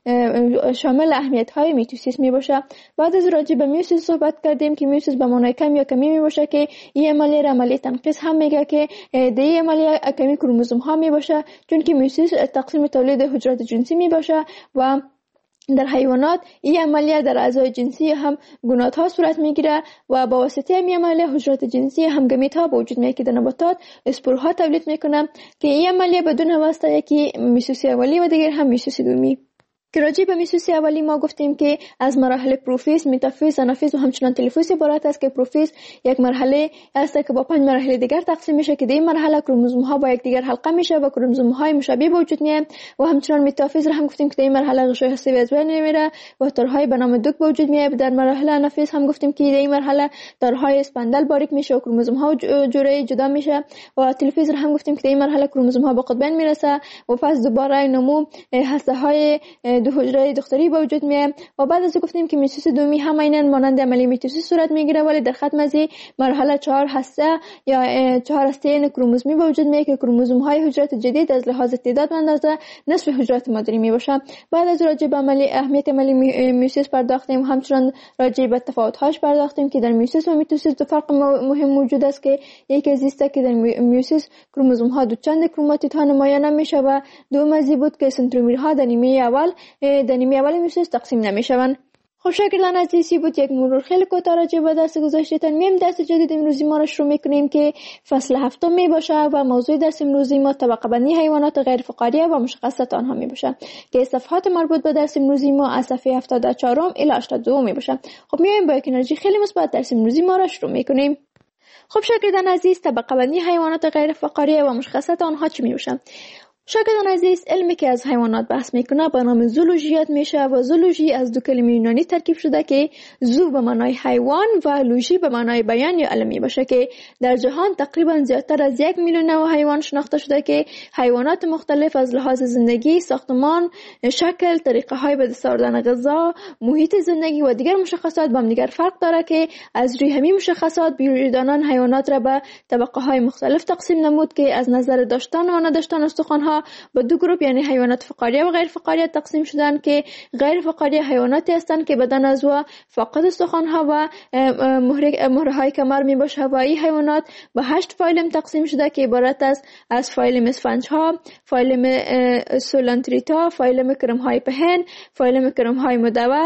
شامل اهمیت های میتوسیس می باشه. بعد از راجع به میوسیس صحبت کردیم که میوسیس به معنای کم یا کمی می باشه که این عملیه را عملیه تنقیص هم میگه که در این عملیه کمی کروموزوم ها می باشه، چون که میوسیس تقسیم تولید حجرات جنسی می باشه و در حیوانات این عملیه در اعضای جنسی هم گونات ها صورت میگیره و با واسطه این عملیه حجرات جنسی هم گمیت ها به وجود میاد که در نباتات اسپورها تولید میکنه که این عملیه بدون واسطه یکی میوسیس اولی و دیگر هم میوسیس دومی. که راجع به میوسیس اولی ما گفتیم که از مراحل پروفیز، متافیز، آنافیز و همچنان تلفیز عبارت است که پروفیز یک مرحله است که با پنج مرحله دیگر تقسیم میشه که در این مرحله کروموزوم ها با یکدیگر حلقه میشه و کروموزوم های مشابه به وجود میاد و همچنان متافیز را هم گفتیم که در این مرحله غشای هسته‌ای از بین میره و تارهای به نام دوک به وجود میاد. در مرحله آنافیز هم گفتیم که در این مرحله تارهای اسپندل باریک میشه و کروموزوم ها جوره جدا میشه و تلفیز را هم گفتیم که در این مرحله کروموزوم ها به قطبین میرسه و پس دوباره نمو هسته های دو حجره دختری به وجود میاد و بعد از گفتیم که میتوسیس دومی همینن مانند عملیه میتوسیس صورت میگیره، ولی در ختم از مرحله چهار هسته یا چهار هسته کروموزومی به وجود میاد که کروموزوم های حجرات جدید از لحاظ تعداد و اندازه نصف حجرات مادری میباشه. بعد از راجع به عملی اهمیت عملی میوسیس پرداختیم، همچنان راجع به تفاوت هاش پرداختیم که در میوسیس و میتوسیس دو فرق مهم موجود است که یکی از است که در میوسیس کروموزوم ها دو چند کروماتید ها نمایان نمیشه و دوم از بود که سنترومرها در نیمه اول در نیمه اول میوسیس تقسیم نمیشوند. خب شاگردان عزیزی بود یک مرور خیلی کوتاه راجع به درس گذشتهتان. میم درس جدید امروزی ما را شروع میکنیم که فصل هفتم می باشه و موضوع درس امروزی ما طبقه بندی حیوانات غیر فقاریه و مشخصات آنها می باشه که صفحات مربوط به درس امروزی ما از صفحه هفتاد و چهار الی هشتاد و دو می باشه. خب میایم با یک انرژی خیلی مثبت درس امروزی ما را شروع میکنیم. خب شاگردان عزیز، طبقه بندی حیوانات غیر فقاریه و مشخصات آنها چی می باشه؟ شاگردان عزیز، علمی که از حیوانات بحث میکنه به نام زولوژی یاد میشه و زولوژی از دو کلمه یونانی ترکیب شده که زو به معنای حیوان و لوژی به معنای بیان یا علمی باشه که در جهان تقریبا زیادتر از یک میلیون نوع حیوان شناخته شده که حیوانات مختلف از لحاظ زندگی، ساختمان، شکل، طریقه های به دست آوردن غذا، محیط زندگی و دیگر مشخصات با هم دیگر فرق داره که از روی همین مشخصات بیولوژیدانان حیوانات را به طبقه های مختلف تقسیم نمود که از نظر داشتن و نداشتن استخوان ها به دو گروه یعنی حیوانات فقاریه و غیر فقاریه تقسیم شدن که غیر فقاریه حیواناتی هستند که بدن از و فاقد استخوان ها و مهره های کمر می باشه و این حیوانات به هشت فایلم تقسیم شده که عبارت است از فایلم اسفنج ها، فایلم سولانتریتا، فایلم کرم های پهن، فایلم کرم های مدور،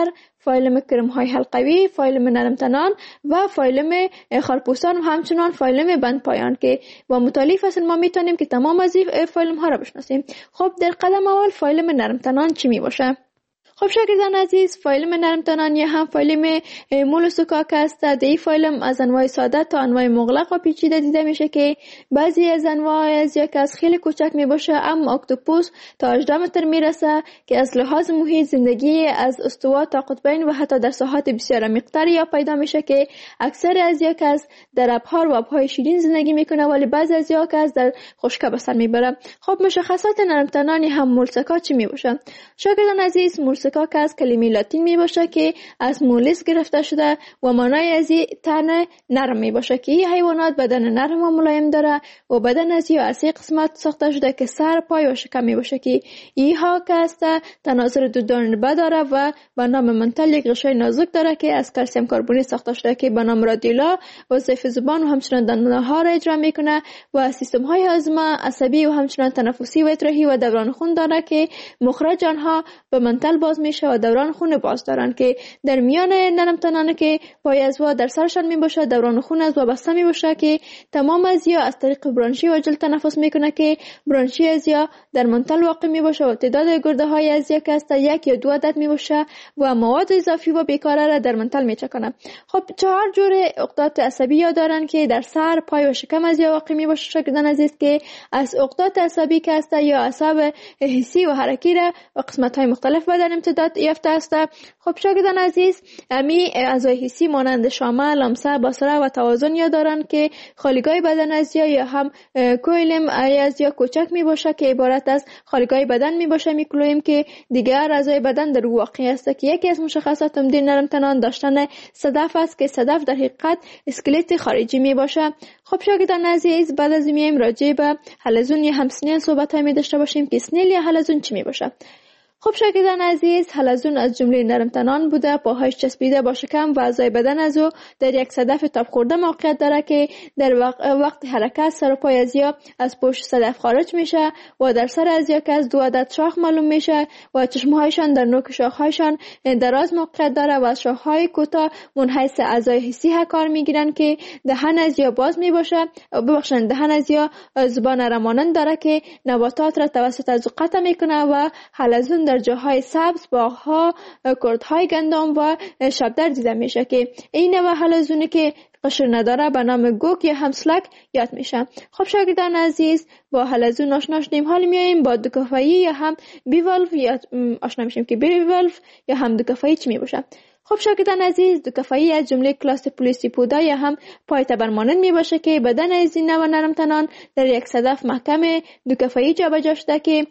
فایلم کرم های حلقوی، فایلم نرمتنان و فایلم خارپوستان و همچنان فایلم بند پایان که با مطالعه فصل ما میتونیم که تمام از این فایلم ها را بشناسیم. خب در قدم اول فایلم نرمتنان چی می باشه؟ خب شاگردان عزیز، فایلم نرمتنان یا هم فایلم مولوسکاک است. در این فایلم از انواع ساده تا انواع مغلق و پیچیده دیده میشه که بعضی از انواع از یک از خیلی کوچک می باشه، اما اکتوپوس تا هجده متر میرسه که از لحاظ محیط زندگی از استوا تا قطبین و حتی در ساحات بسیار عمیق‌تر یا پیدا میشه که اکثر از یک از در ابحار و آبهای شیرین زندگی میکنه، ولی بعضی از یک از در خشکی به سر میبره. خب مشخصات نرمتنان هم مولسکا چی می باشه؟ شاگردان عزیز، مولسکا که از کلمه لاتین می باشه که از مولس گرفته شده و معنای از این تن نرم می باشه که این حیوانات بدن نرم و ملایم داره و بدن از این از قسمت ساخته شده که سر، پای و شکم می باشه که اینها که است تناظر دودان داره و به نام منتل یک غشای نازک داره که از کلسیم کربونیت ساخته شده که به نام رادیولا وظیفه زبان و همچنان دندانه ها را اجرا میکنه و سیستم های هاضمه، عصبی و همچنان تنفسی و اطراحی و دوران خون داره که مخرج آنها به منتل باز میشه و دوران خون باز دارن که در میان نرمتنانه که پای از وا در سرشان می باشه، دوران خون از وا بسته می باشه که تمام از یا از طریق برانشی و جلد تنفس میکنه که برانشی از یا در منتل واقع می باشه و تعداد گرده های از یک است یک یا دو عدد می باشه و مواد اضافی و بیکاره را در منتل می چکنه. خب چهار جور عقدات عصبی یا دارن که در سر، پای و شکم از یا واقع می باشه شاگردان عزیز که از عقدات عصبی که است یا اعصاب حسی و حرکی را و قسمت های مختلف بدن امتداد یافته است. خب شاگردان عزیز، امی اعضای حسی مانند شامه، لمسه، بصره و توازن یا دارند که خالیگاه بدن از یا یا هم کویلم از یا کوچک می باشه که عبارت از خالیگاه بدن می باشه. میکلویم که دیگر اعضای بدن در واقع است که یکی از مشخصات عمده نرمتنان داشتن صدف است که صدف در حقیقت اسکلت خارجی می باشه. خب شاگردان عزیز، بعد از میایم راجع به حلزون یا هم سنیل صحبت های می داشته باشیم که سنیل یا حلزون چی می باشه. خب شاگردان عزیز، حلزون از جمله نرمتنان بوده، پاهایش چسبیده با شکم و اعضای بدن از او در یک صدف تاب خورده موقعیت داره که در وقت حرکت سر و پای از یا از پشت صدف خارج میشه و در سر از یا که از دو عدد شاخ معلوم میشه و چشمهایشان در نوک شاخهایشان دراز موقعیت داره و از شاخهای کوتاه منحیث اعضای حسی ها کار میگیرن که دهن از یا باز میباشه ببخشند دهن از یا زبان رمانند داره که نباتات را توسط از قطع میکنه و حلزون در جاهای سبز، باغ‌ها، کردهای گندم و شبدر دیده میشه که این نوع حلزونی که قشر نداره به نام گوک یا همسلک یاد میشه. خب شاگردان عزیز، با حلزون آشنا شدیم، حال میاییم با دوکافایی یا هم بیوالف یا آشنا میشیم که بیوالف یا هم دوکافایی چی میباشه. خب شاگردان عزیز، دوکافایی از جمله کلاس پولیسی پودا یا هم پای تبرمانند می باشه که بدن از این نوع نرمتنان در یک صدف محکم دوکافایی جابجا شده که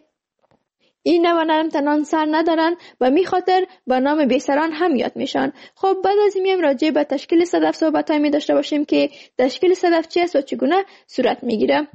این نوع نرمتنان سر ندارن و می خاطر با نام بیسران هم یاد میشن. خب بعد از این میم راجع به تشکیل صدف صحبت های می داشته باشیم که تشکیل صدف چی است و چگونه صورت می گیره.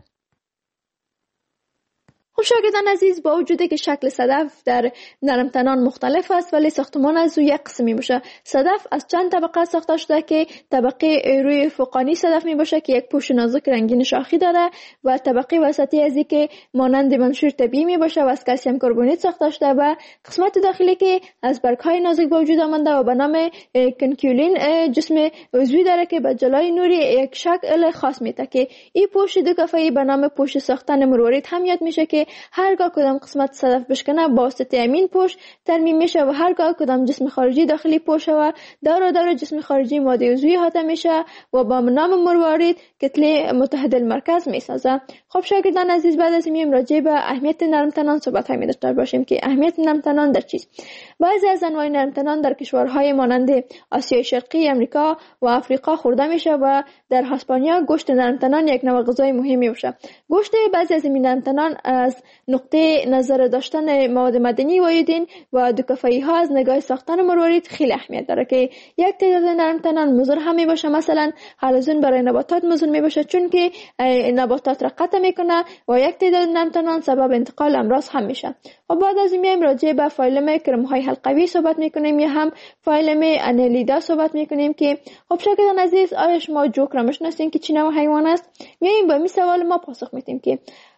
خب شاگردان عزیز، با وجودی که شکل صدف در نرمتنان مختلف است ولی ساختمان از او یک قسمی باشه. صدف از چند طبقه ساخته شده که طبقه روی فوقانی صدف می باشه که یک پوش نازک رنگین شاخی داره و طبقه وسطی از که مانند منشور طبیعی می باشه و از کلسیم کربونیت ساخته شده و قسمت داخلی که از برگ‌های نازک به وجود آمده و به نام کنکیولین جسم عضوی داره که به جلای نوری یک شکل خاص میده که این پوش دوکافایی به نام پوش ساختن مروارید هم یاد میشه که هرگاه کدام قسمت صدف بشکنه با واسطه امین پوش ترمیم میشه و هرگاه کدام جسم خارجی داخلی پوش و دور و دور جسم خارجی ماده عضوی احاطه میشه و با نام مروارید کتله متحد المرکز میسازه. خب شاگردان عزیز، بعد از این راجع به اهمیت نرمتنان صحبت های داشته باشیم که اهمیت نرمتنان در چیست. بعضی از انواع نرمتنان در کشورهای مانند آسیای شرقی، امریکا و آفریقا خورده میشه و در اسپانیا گوشت نرمتنان یک نوع غذای مهمی باشه. گوشت بعضی از این نرمتنان از نقطه نظر داشتن مواد معدنی و ایودین و دوکافایی ها از نگاه ساختن مروارید خیلی اهمیت داره که یک تعداد نرمتنان مضر هم می باشه. مثلا حلزون برای نباتات مضر می باشه چون که نباتات را قطع میکنه و یک تعداد نرمتنان سبب انتقال امراض هم میشه. و بعد از این میایم راجع به فایلم کرم های حلقوی صحبت میکنیم یا هم فایلم انالیدا صحبت میکنیم که خب شاگردان عزیز، آیا شما جوک را میشناسین که چی نوع حیوان است؟ میایم با این سوال ما پاسخ میدیم که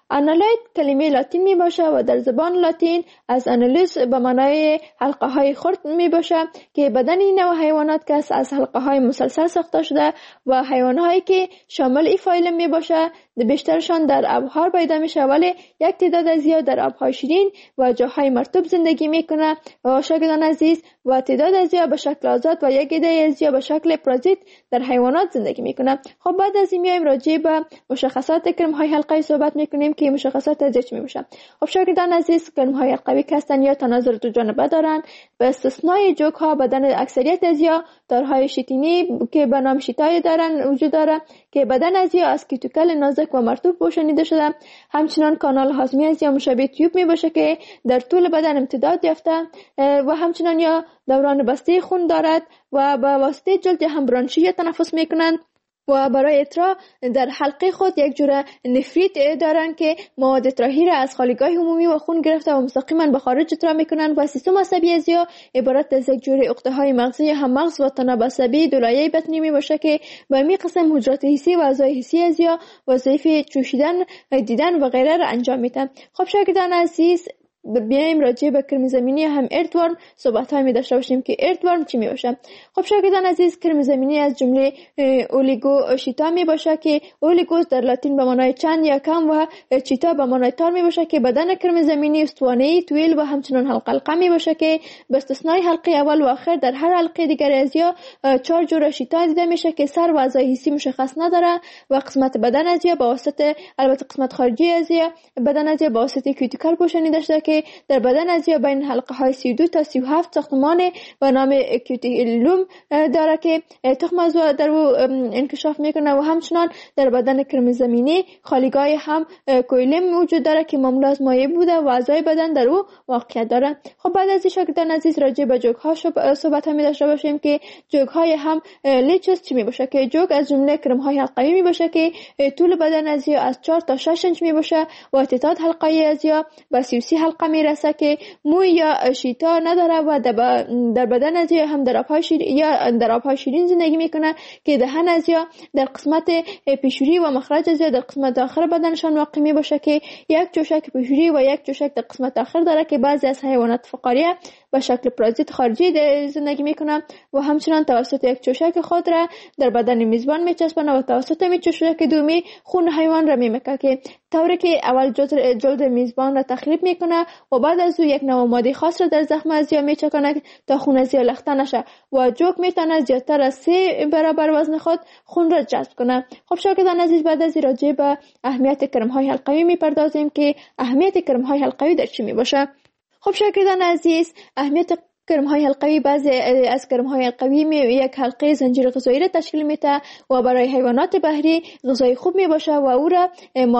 آنالاید کلمه لاتین می باشه و در زبان لاتین از آنالیز به معنای حلقه های خرد می باشه که بدن این نوع حیوانات که از حلقه های مسلسل ساخته شده و حیوان هایی که شامل این فایلم می باشه بیشترشان در آبها پیدا می شه، ولی یک تعداد زیاد در آبهای شیرین و جاهای مرطوب زندگی می کنه و شاگردان عزیز و تعداد زیاد به شکل آزاد و یک عده زیاد به شکل پرازیت در حیوانات زندگی می کنه. خب بعد از این میایم راجع به مشخصات کرم های حلقوی صحبت می کنیم که مشخصات از چی می باشه. خب شاگردان عزیز کرم های حلقوی هستند یا تناظر دو جانبه دارند، به استثنای جوک ها بدن اکثریت از یا دارهای شیتینی که به نام شیتای دارن وجود داره که بدن از یا از کیتوکل نازک و مرطوب پوشانیده شده. همچنان کانال هاضمه از یا مشابه تیوب می باشه که در طول بدن امتداد یافته و همچنان یا دوران بسته خون دارد و به واسطه جلد هم برانشی تنفس می کنند و برای اطراح در حلقه خود یک جور نفریت دارند که مواد اطراحی را از خالیگاه عمومی و خون گرفته و مستقیما به خارج اطراح میکنند و سیستم عصبی از یا عبارت از یک جور عقده های مغزی هم مغز و تناب عصبی دولایه بطنی می باشه که به می قسم حجرات حسی و اعضای حسی از یا وظایف چوشیدن، دیدن و غیره را انجام میدن. خب شاگردان عزیز بیایم راجع به کرم زمینی هم اردورم صحبت های می داشته باشیم که اردورم چی می باشه. خب شاگردان عزیز کرم زمینی از جمله اولیگو شیتا می باشه که اولیگوس در لاتین به معنای چند یا کم و چیتا به معنای تار می باشه که بدن کرم زمینی استوانه‌ای طویل و همچنان حلقه حلقه می باشه که به استثنای حلقه اول و آخر در هر حلقه دیگر از یا چهار جور شیتا دیده میشه که سر و اعضای حسی مشخص نداره و قسمت بدن از یا با واسطه البته قسمت خارجی از یا بدن از یا با واسطه کیوتیکل پوشانیده شده که در بدن از یا بین حلقه های سی و دو تا سی و هفت ساختمان و نام کیوتیلوم داره که تخم از در او انکشاف میکنه و همچنان در بدن کرم زمینی خالیگاه هم کویلم وجود داره که معمولا از مایع بوده و اعضای بدن در او واقعیت داره. خب بعد از این شاگردان عزیز راجع به جوک ها صحبت می داشته باشیم که جوک های هم لیچس چی می باشه که جوک از جمله کرم های حلقوی می باشه که طول بدن از یا از چهار تا شش انچ می باشه و تعداد حلقه از یا به سی و سی حلقه می رسه که موی یا شیتا نداره و در بدن از یا هم در آبهای شیرین یا در آبهای شیرین زندگی میکنه که دهن از یا در قسمت پیشوری و مخرج از یا در قسمت آخر بدنشان واقع می باشه که یک جوشک پیشوری و یک جوشک در قسمت آخر داره که بعضی از حیوانات فقاریه به شکل پرازیت خارجی زندگی میکنه و همچنان توسط یک چوشک خود را در بدن میزبان میچسبانه و توسط می چوشک دومی خون حیوان را میمکه که طوری که اول جلد میزبان را تخریب میکنه و بعد از او یک نوع ماده خاص را در زخم از یا میچکنه تا خون از یا لخته نشه و جوک میتونه زیادتر از سه برابر وزن خود خون را جذب کنه. خب شاگردان عزیز بعد از راجع به اهمیت کرم های حلقوی میپردازیم که اهمیت کرم های حلقوی در چی میباشه. خب شاگردان عزیز اهمیت کرم های حلقوی بعضی از کرم های حلقوی می یک حلقه زنجیر غذایی را تشکیل میده و برای حیوانات بحری غذای خوب می باشه و او را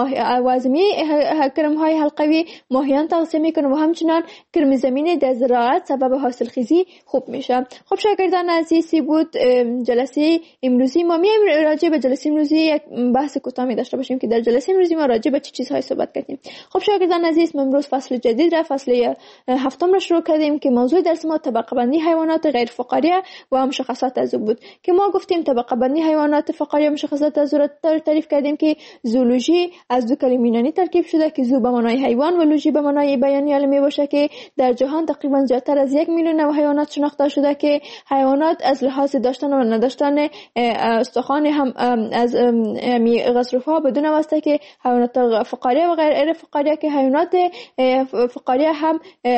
وازمی کرم های حلقوی ماهیان تغذیه میکنه و همچنان کرم زمینی در زراعت سبب حاصل خیزی خوب میشه. خب شاگردان عزیزی بود جلسه امروزی ما میایم راجع به جلسه امروزی یک بحث کوتاه می داشته باشیم که در جلسه امروزی ما راجع به چه چیزهای صحبت کردیم. خب شاگردان عزیز ما امروز فصل جدید را فصل هفتم را شروع کردیم که موضوع درس ما طبقه بندی حیوانات غیر فقاریه و مشخصات از او بود که ما گفتیم طبقه بندی حیوانات فقاریه مشخصات از او را تعریف کردیم که زولوژی از دو کلمه یونانی ترکیب شده که زو به معنای حیوان و لوژی به معنای بیانی علمی باشه که در جهان تقریبا زیادتر از یک میلیون نوع حیوانات شناخته شده که حیوانات از لحاظ داشتن و نداشتن استخوان هم از غضروفها بدون واسطه که حیوانات فقاریه و غیر فقاریه که حیوانات فقاریه هم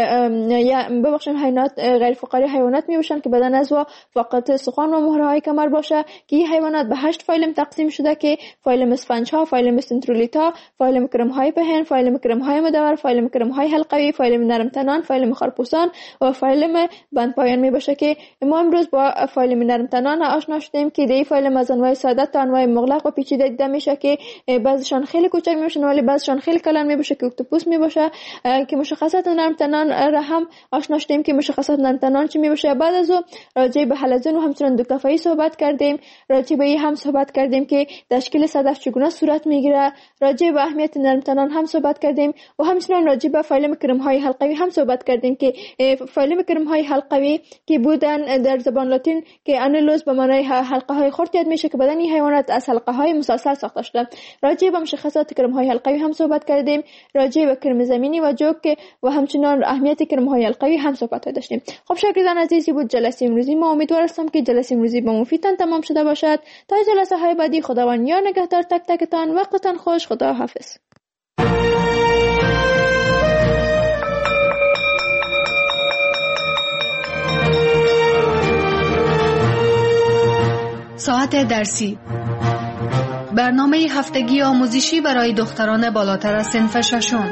یا ببخشید حیوانات غیر فقاری حیوانات می باشند که بدن از و فقط استخوان و مهره های کمر باشه که این حیوانات به هشت فایلم تقسیم شده که فایلم اسفنج ها، فایلم سنترولیتا، فایلم کرم های پهن، فایلم کرم های مدور، فایلم کرم های حلقوی، فایلم نرم تنان، فایلم خرپوسان و فایلم بند پایان می باشه که ما امروز با فایلم نرم تنان آشنا شدیم که دی فایلم از انواع ساده تا انواع مغلق و پیچیده دیده میشه که بعضیشان خیلی کوچک می باشن ولی بعضیشان خیلی کلان می باشه که اکتوپوس می باشه که مشخصات نرم تنان را هم آشنا شدیم که مشخصات مخصوصات نرم‌تنان چی میباشه. بعد از او راجع به حلزون و همچنان دکتافایی صحبت کردیم. راجع به این هم صحبت کردیم که تشکیل صدف چگونه صورت میگیره. راجع به اهمیت نرم‌تنان هم صحبت کردیم و همچنان راجع به فایلم کرم‌های حلقوی هم صحبت کردیم که فایلم کرم‌های حلقوی که بودن در زبان لاتین که انیلوس به معنای حلقه های خرد یاد میشه که بدن این حیوانات از حلقه های مسلسل ساخته شده. راجع به مشخصات کرم‌های حلقوی هم صحبت کردیم. راجع به کرم زمینی و جوک و همچنان اهمیت کرم‌های حلقوی هم صحبت داشتیم. خب شاگردان عزیزی بود جلسه امروزی ما. امیدوار هستم که جلسه امروزی با مفیدتان تمام شده باشد. تا جلسه های بعدی خداوند یار نگهدار تک تکتان. وقتتان خوش. خدا حافظ. ساعت درسی، برنامه هفتگی آموزشی برای دختران بالاتر از صنف ششم.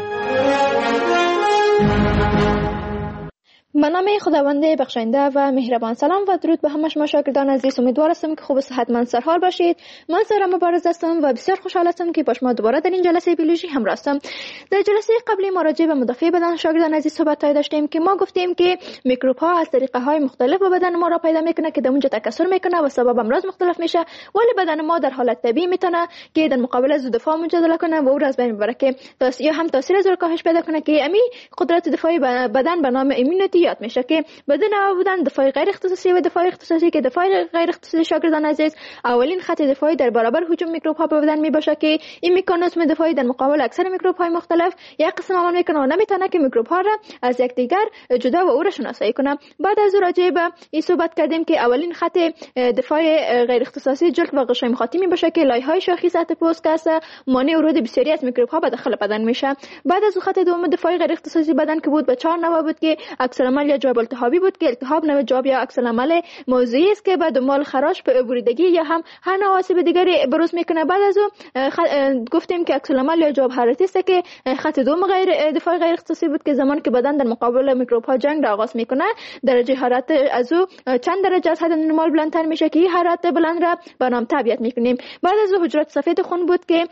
به نام خداوند بخشنده و مهربان. سلام و درود به همه شما شاگردان عزیز. امیدوار هستم که خوب و صحتمند سرحال باشید. من سارا مبارز هستم و بسیار خوشحال هستم که با شما دوباره در این جلسه بیولوژی همراه هستم. در جلسه قبلی ما راجع به مدافع بدن شاگردان عزیز صحبت داشتیم که ما گفتیم که میکروب ها از طریقه های مختلف به بدن ما را پیدا میکنه که در اونجا تکثر میکنه و سبب امراض مختلف میشه، ولی بدن ما در حالت طبیعی میتونه که در مقابل از دفاع مجادله کنه و او را از بین ببره که یا هم تاثیر از کاهش پیدا کنه که امی قدرت دفاعی بدن به نام ایمونیتی یاد میشه که بدن ما بودن دفاع غیر اختصاصی و دفاع اختصاصی که دفاع غیر اختصاصی شاگردان عزیز اولین خط دفاعی در برابر هجوم میکروب ها به بدن میباشه که این مکانیزم دفاعی در مقابل اکثر میکروب های مختلف یک قسم عمل میکنه و نمیتونه که میکروب ها را از یکدیگر جدا و او را شناسایی کنه. بعد از راجع به این صحبت کردیم که اولین خط دفاع غیر اختصاصی جلد و غشای مخاطی میباشه که لایه‌های شاخی سطح پوست که مانع ورود بسیاری از میکروب ها به داخل بدن میشه. بعد از خط دوم دفاع غیر اختصاصی بدن که بود به چهار نوع بود که عکس العمل یا جواب التهابی بود که التهاب نوع جواب یا عکس العمل موضعی است که به دنبال خراش به بریدگی یا هم هر نوع آسیب دیگری بروز میکنه. بعد از او گفتیم که عکس العمل یا جواب حرارتی است که خط دوم غیر دفاع غیر اختصاصی بود که زمانی که بدن در مقابل میکروب ها جنگ را آغاز میکنه درجه حرارت از او چند درجه از حد نرمال بلندتر میشه که این حرارت بلند را به نام تبعیت میکنیم. بعد از او حجرات سفید خون بود که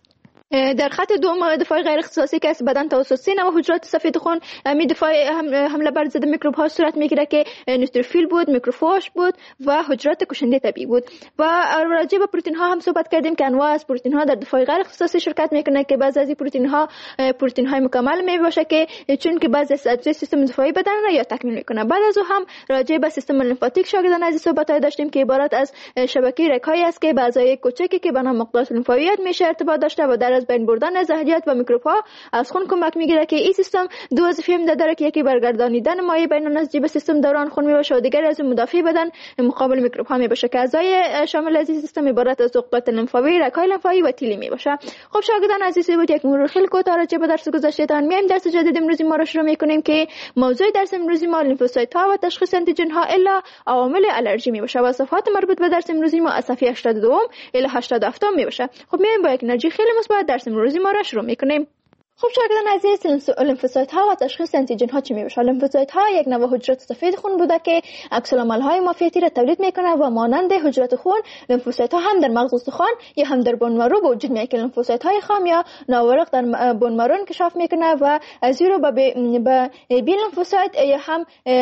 در خط دوم دفاع غیر اختصاصی که از بدن توسط سه نوع حجرات سفید خون می دفاع حمله بر ضد میکروب ها صورت میگیره که نوتروفیل بود، میکروفاژ بود و حجرات کشنده طبیعی بود. و راجع به پروتئین ها هم صحبت کردیم که انواع از پروتئین ها در دفاع غیر اختصاصی شرکت میکنه که بعضی از این پروتئین ها پروتئین های مکمل می باشه که چون که بعضی از اجزای سیستم دفاعی بدن را یا تکمیل میکنه. بعد از او هم راجع به سیستم لیمفاتیک شاگردان عزیز صحبت داشتیم که عبارت از شبکه رگ‌هایی است که بعضای کوچکی که به نام مقطعات لیمفاویت میشه ارتباط داشته و در از بین بردن زهریات و میکروب ها از خون کمک میگیره که این سیستم دو وظیفه هم داره که یکی برگردانیدن مایع بین نسجی سیستم دوران خون میباشه و دیگری از مدافع بدن مقابل میکروب ها میباشه که اعضای شامل از این سیستم عبارت از نقاط لیمفاوی، رگ‌های لیمفاوی و تیلی میباشه. خب شاگردان عزیز بود یک مرور خیلی کوتاه راجع به درس گذشتهتان میایم درس جدید امروزی ما را شروع میکنیم که موضوع درس امروزی ما لیمفوسایت ها و تشخیص آنتیژن ها الا عوامل الرژی میباشه و صفحات مربوط به درس امروزی ما از صفحه هشتاد و دو الی هشتاد و هفت میباشه. خب میایم با یک انرژی خیلی مثبت درس امروزی ما را شروع میکنیم. خب شاگردان عزیز لیمفوسایت ها و تشخیص آنتیژن ها چی میباشه؟ لیمفوسایت ها یک نوع حجرات سفید خون بوده که عکس العمل های مافیتی را تولید میکنه و مانند حجرات خون لیمفوسایت ها هم در مغز استخوان یا هم در بون مرو به وجود میاد که لیمفوسایت های خام یا ناورق در بون مرو انکشاف میکنه و از این رو به بی لیمفوسایت یا هم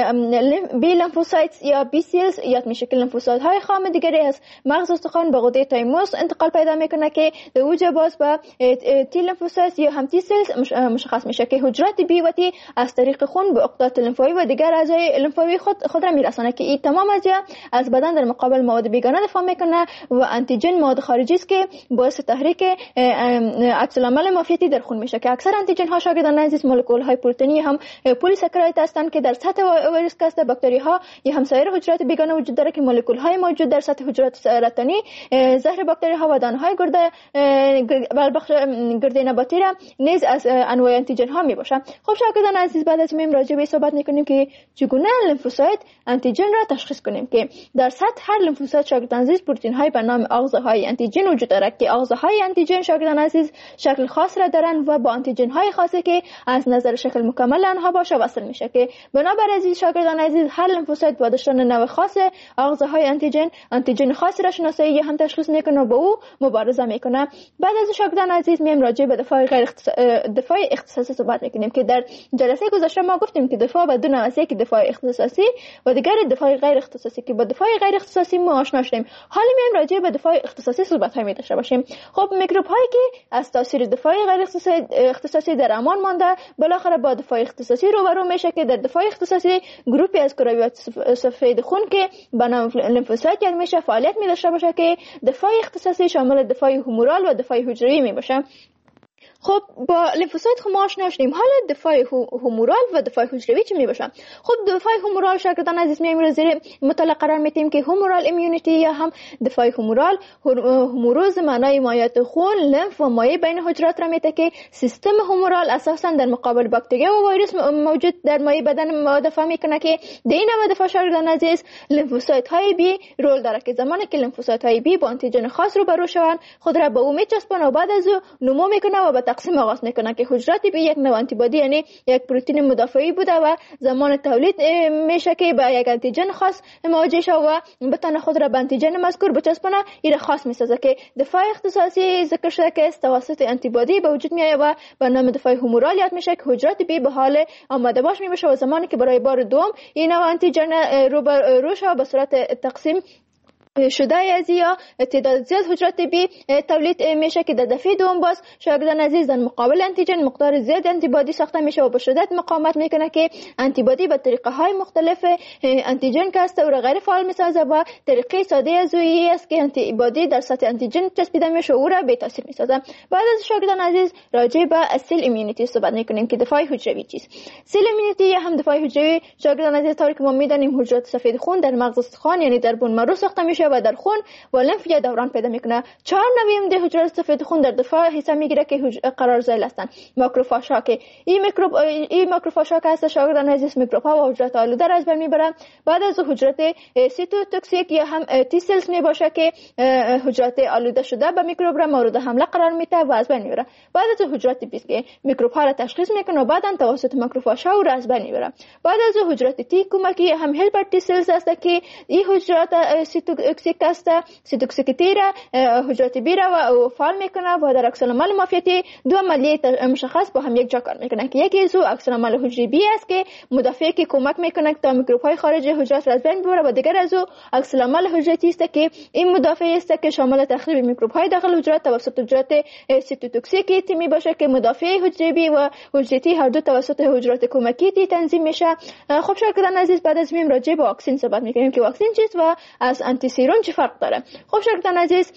بی لیمفوسایت یا بی سیلز یاد میشه که لیمفوسایت های خام دیگری از مغز استخوان به غده تایموس انتقال پیدا میکنه که در اوج باز به تی لیمفوسایت یا هم تی سیلز مشخص میشه که حجرات بی و تی از طریق خون به عقدات لیمفاوی و دیگر اعضای لیمفاوی خود خود را میرسانه که این تمام از از بدن در مقابل مواد بیگانه دفاع میکنه و آنتیژن مواد خارجی است که باعث تحریک عکس العمل مافیتی در خون میشه که اکثر آنتیژن ها شاگردان عزیز مولکول های پروتئینی هم پلی ساکاراید هستند که در سطح ویروس کاست باکتری ها یا هم سایر حجرات بیگانه وجود داره که مولکول های موجود در سطح حجرات سرطانی زهر باکتری ها و دانه های گرده بخش گرده نباتی را نیز از انواع آنتیژن ها می باشه. خب شاگردان عزیز بعد از میم راجع به صحبت میکنیم که چگونه لیمفوسایت آنتیژن را تشخیص کنیم که در سطح هر لیمفوسایت شاگردان عزیز پروتئین های به نام آغازه های آنتیژن وجود داره که آغازه های آنتیژن شاگردان عزیز شکل خاص را دارن و با آنتیژن های خاصی که از نظر شکل مکمل آنها باشه وصل میشه که بنابر عزیز شاگردان عزیز هر لیمفوسایت با داشتن نوع خاص آغازه های آنتیژن آنتیژن خاصی را شناسایی یا هم تشخیص میکنه و با او مبارزه میکنه. بعد از شاگردان عزیز میم راجع به دفاع غیر دفاع اختصاصی صحبت میکنیم که در جلسه گذشته ما گفتیم که دفاع به دو نوع است، یکی دفاع اختصاصی و دیگر دفاع غیر اختصاصی که با دفاع غیر اختصاصی ما آشنا شدیم. حالا میایم راجع به دفاع اختصاصی صحبت هایی داشته باشیم. خب میکروب هایی که از تاثیر دفاع غیر اختصاصی در امان مانده بالاخره با دفاع اختصاصی روبرو میشه که در دفاع اختصاصی گروپی از کرویات سفید خون که به نام لیمفوسایت یاد میشه فعالیت می داشته باشه که دفاع اختصاصی شامل دفاع هومورال و دفاع حجروی می باشه. خب با لیمفوسایت خب ما آشنا شدیم. حالا دفاع هومورال و دفاع حجروی چی می باشه؟ خب دفاع هومورال شاگردان عزیز میایم رو زیر مطالعه قرار میدیم که هومورال ایمیونیتی یا هم دفاع هومورال هوموروز معنای مایعات خون، لمف و مایع بین حجرات را میده که سیستم هومورال اساسا در مقابل باکتری و ویروس موجود در مایع بدن ما دفاع میکنه که در این نوع دفاع شاگردان عزیز لیمفوسایت های بی رول داره که زمانی که لیمفوسایت های بی با آنتیژن خاص رو برو شوند خود را به او میچسبونه و بعد از او نمو میکنه و به تقسیم آغاز میکنه که حجرات بی یک نوع آنتیبادی یعنی یک پروتئین مدافعی بوده و زمان تولید میشه که با یک آنتیژن خاص مواجه شه و بتونه خود را به آنتیژن مذکور بچسبونه این خاص میسازه که دفاع اختصاصی ذکر شده که توسط آنتیبادی به وجود میاد و به نام دفاع هومورال یاد میشه که حجرات بی به حال آماده باش میشه و زمانی که برای بار دوم این نوع آنتیژن رو روش به صورت تقسیم شده از یا تعداد زیاد حجرات بی تولید میشه که در دفعه دوم باز شاگردان عزیز در مقابل آنتیژن مقدار زیاد آنتیبادی ساخته میشه و به شدت مقاومت میکنه که آنتیبادی به طریقه های مختلف آنتیژن که است او را غیر فعال میسازه و طریقه ساده از اویی است که آنتیبادی در سطح آنتیژن چسبیده میشه و او را بی تاثیر میسازه. بعد از شاگردان عزیز راجع به سیل ایمیونیتی صحبت میکنیم که دفاع حجروی چیست. سیل ایمیونیتی یا هم دفاع حجروی شاگردان عزیز طوری که ما میدانیم حجرات سفید خون در مغز استخوان یعنی در بون مرو ساخته میشه و در خون و لمف یا دوران پیدا میکنه. چهار نوع ده حجرات سفید خون در دفاع حصه میگیره که قرار زایل هستند. ماکروفاژ ها که این میکروب این ماکروفاژ ها که هست شاگردان عزیز میکروب ها و حجرات آلوده را از بین میبرن. بعد از حجرات سیتوتوکسیک یا هم تی سلز میباشه که حجرات آلوده شده به میکروب را مورد حمله قرار میده و از بین میبره. بعد از حجرات بیست که میکروب ها را تشخیص میکنه و بعدا توسط ماکروفاژ ها را از بین میبره. بعد از حجرات تی کمکی هم هلپر تی سلز هست که این حجرات سیتوتوکسیک است سیتوکسیکیتی را حجرات بی را و فعال میکنه و در عکس العمل مافیتی دو عملیه مشخص با هم یک جا کار میکنه که یکی از عکس العمل حجری بی است که مدافعی که کمک میکنه تا میکروب های خارجی حجرات را از بین ببره و دیگر از عکس العمل حجرتی است که این مدافعی است که شامل تخریب میکروب های داخل حجرات توسط حجرات سیتوتوکسیکی می باشه که مدافع حجری بی و حجرتی هر دو توسط حجرات کمکی تنظیم میشه. خب شاگردان عزیز بعد از میم راجع به واکسن صحبت میکنیم که واکسن چیست و از آنتی سیروم چه فرق داره. خب شاگردان عزیز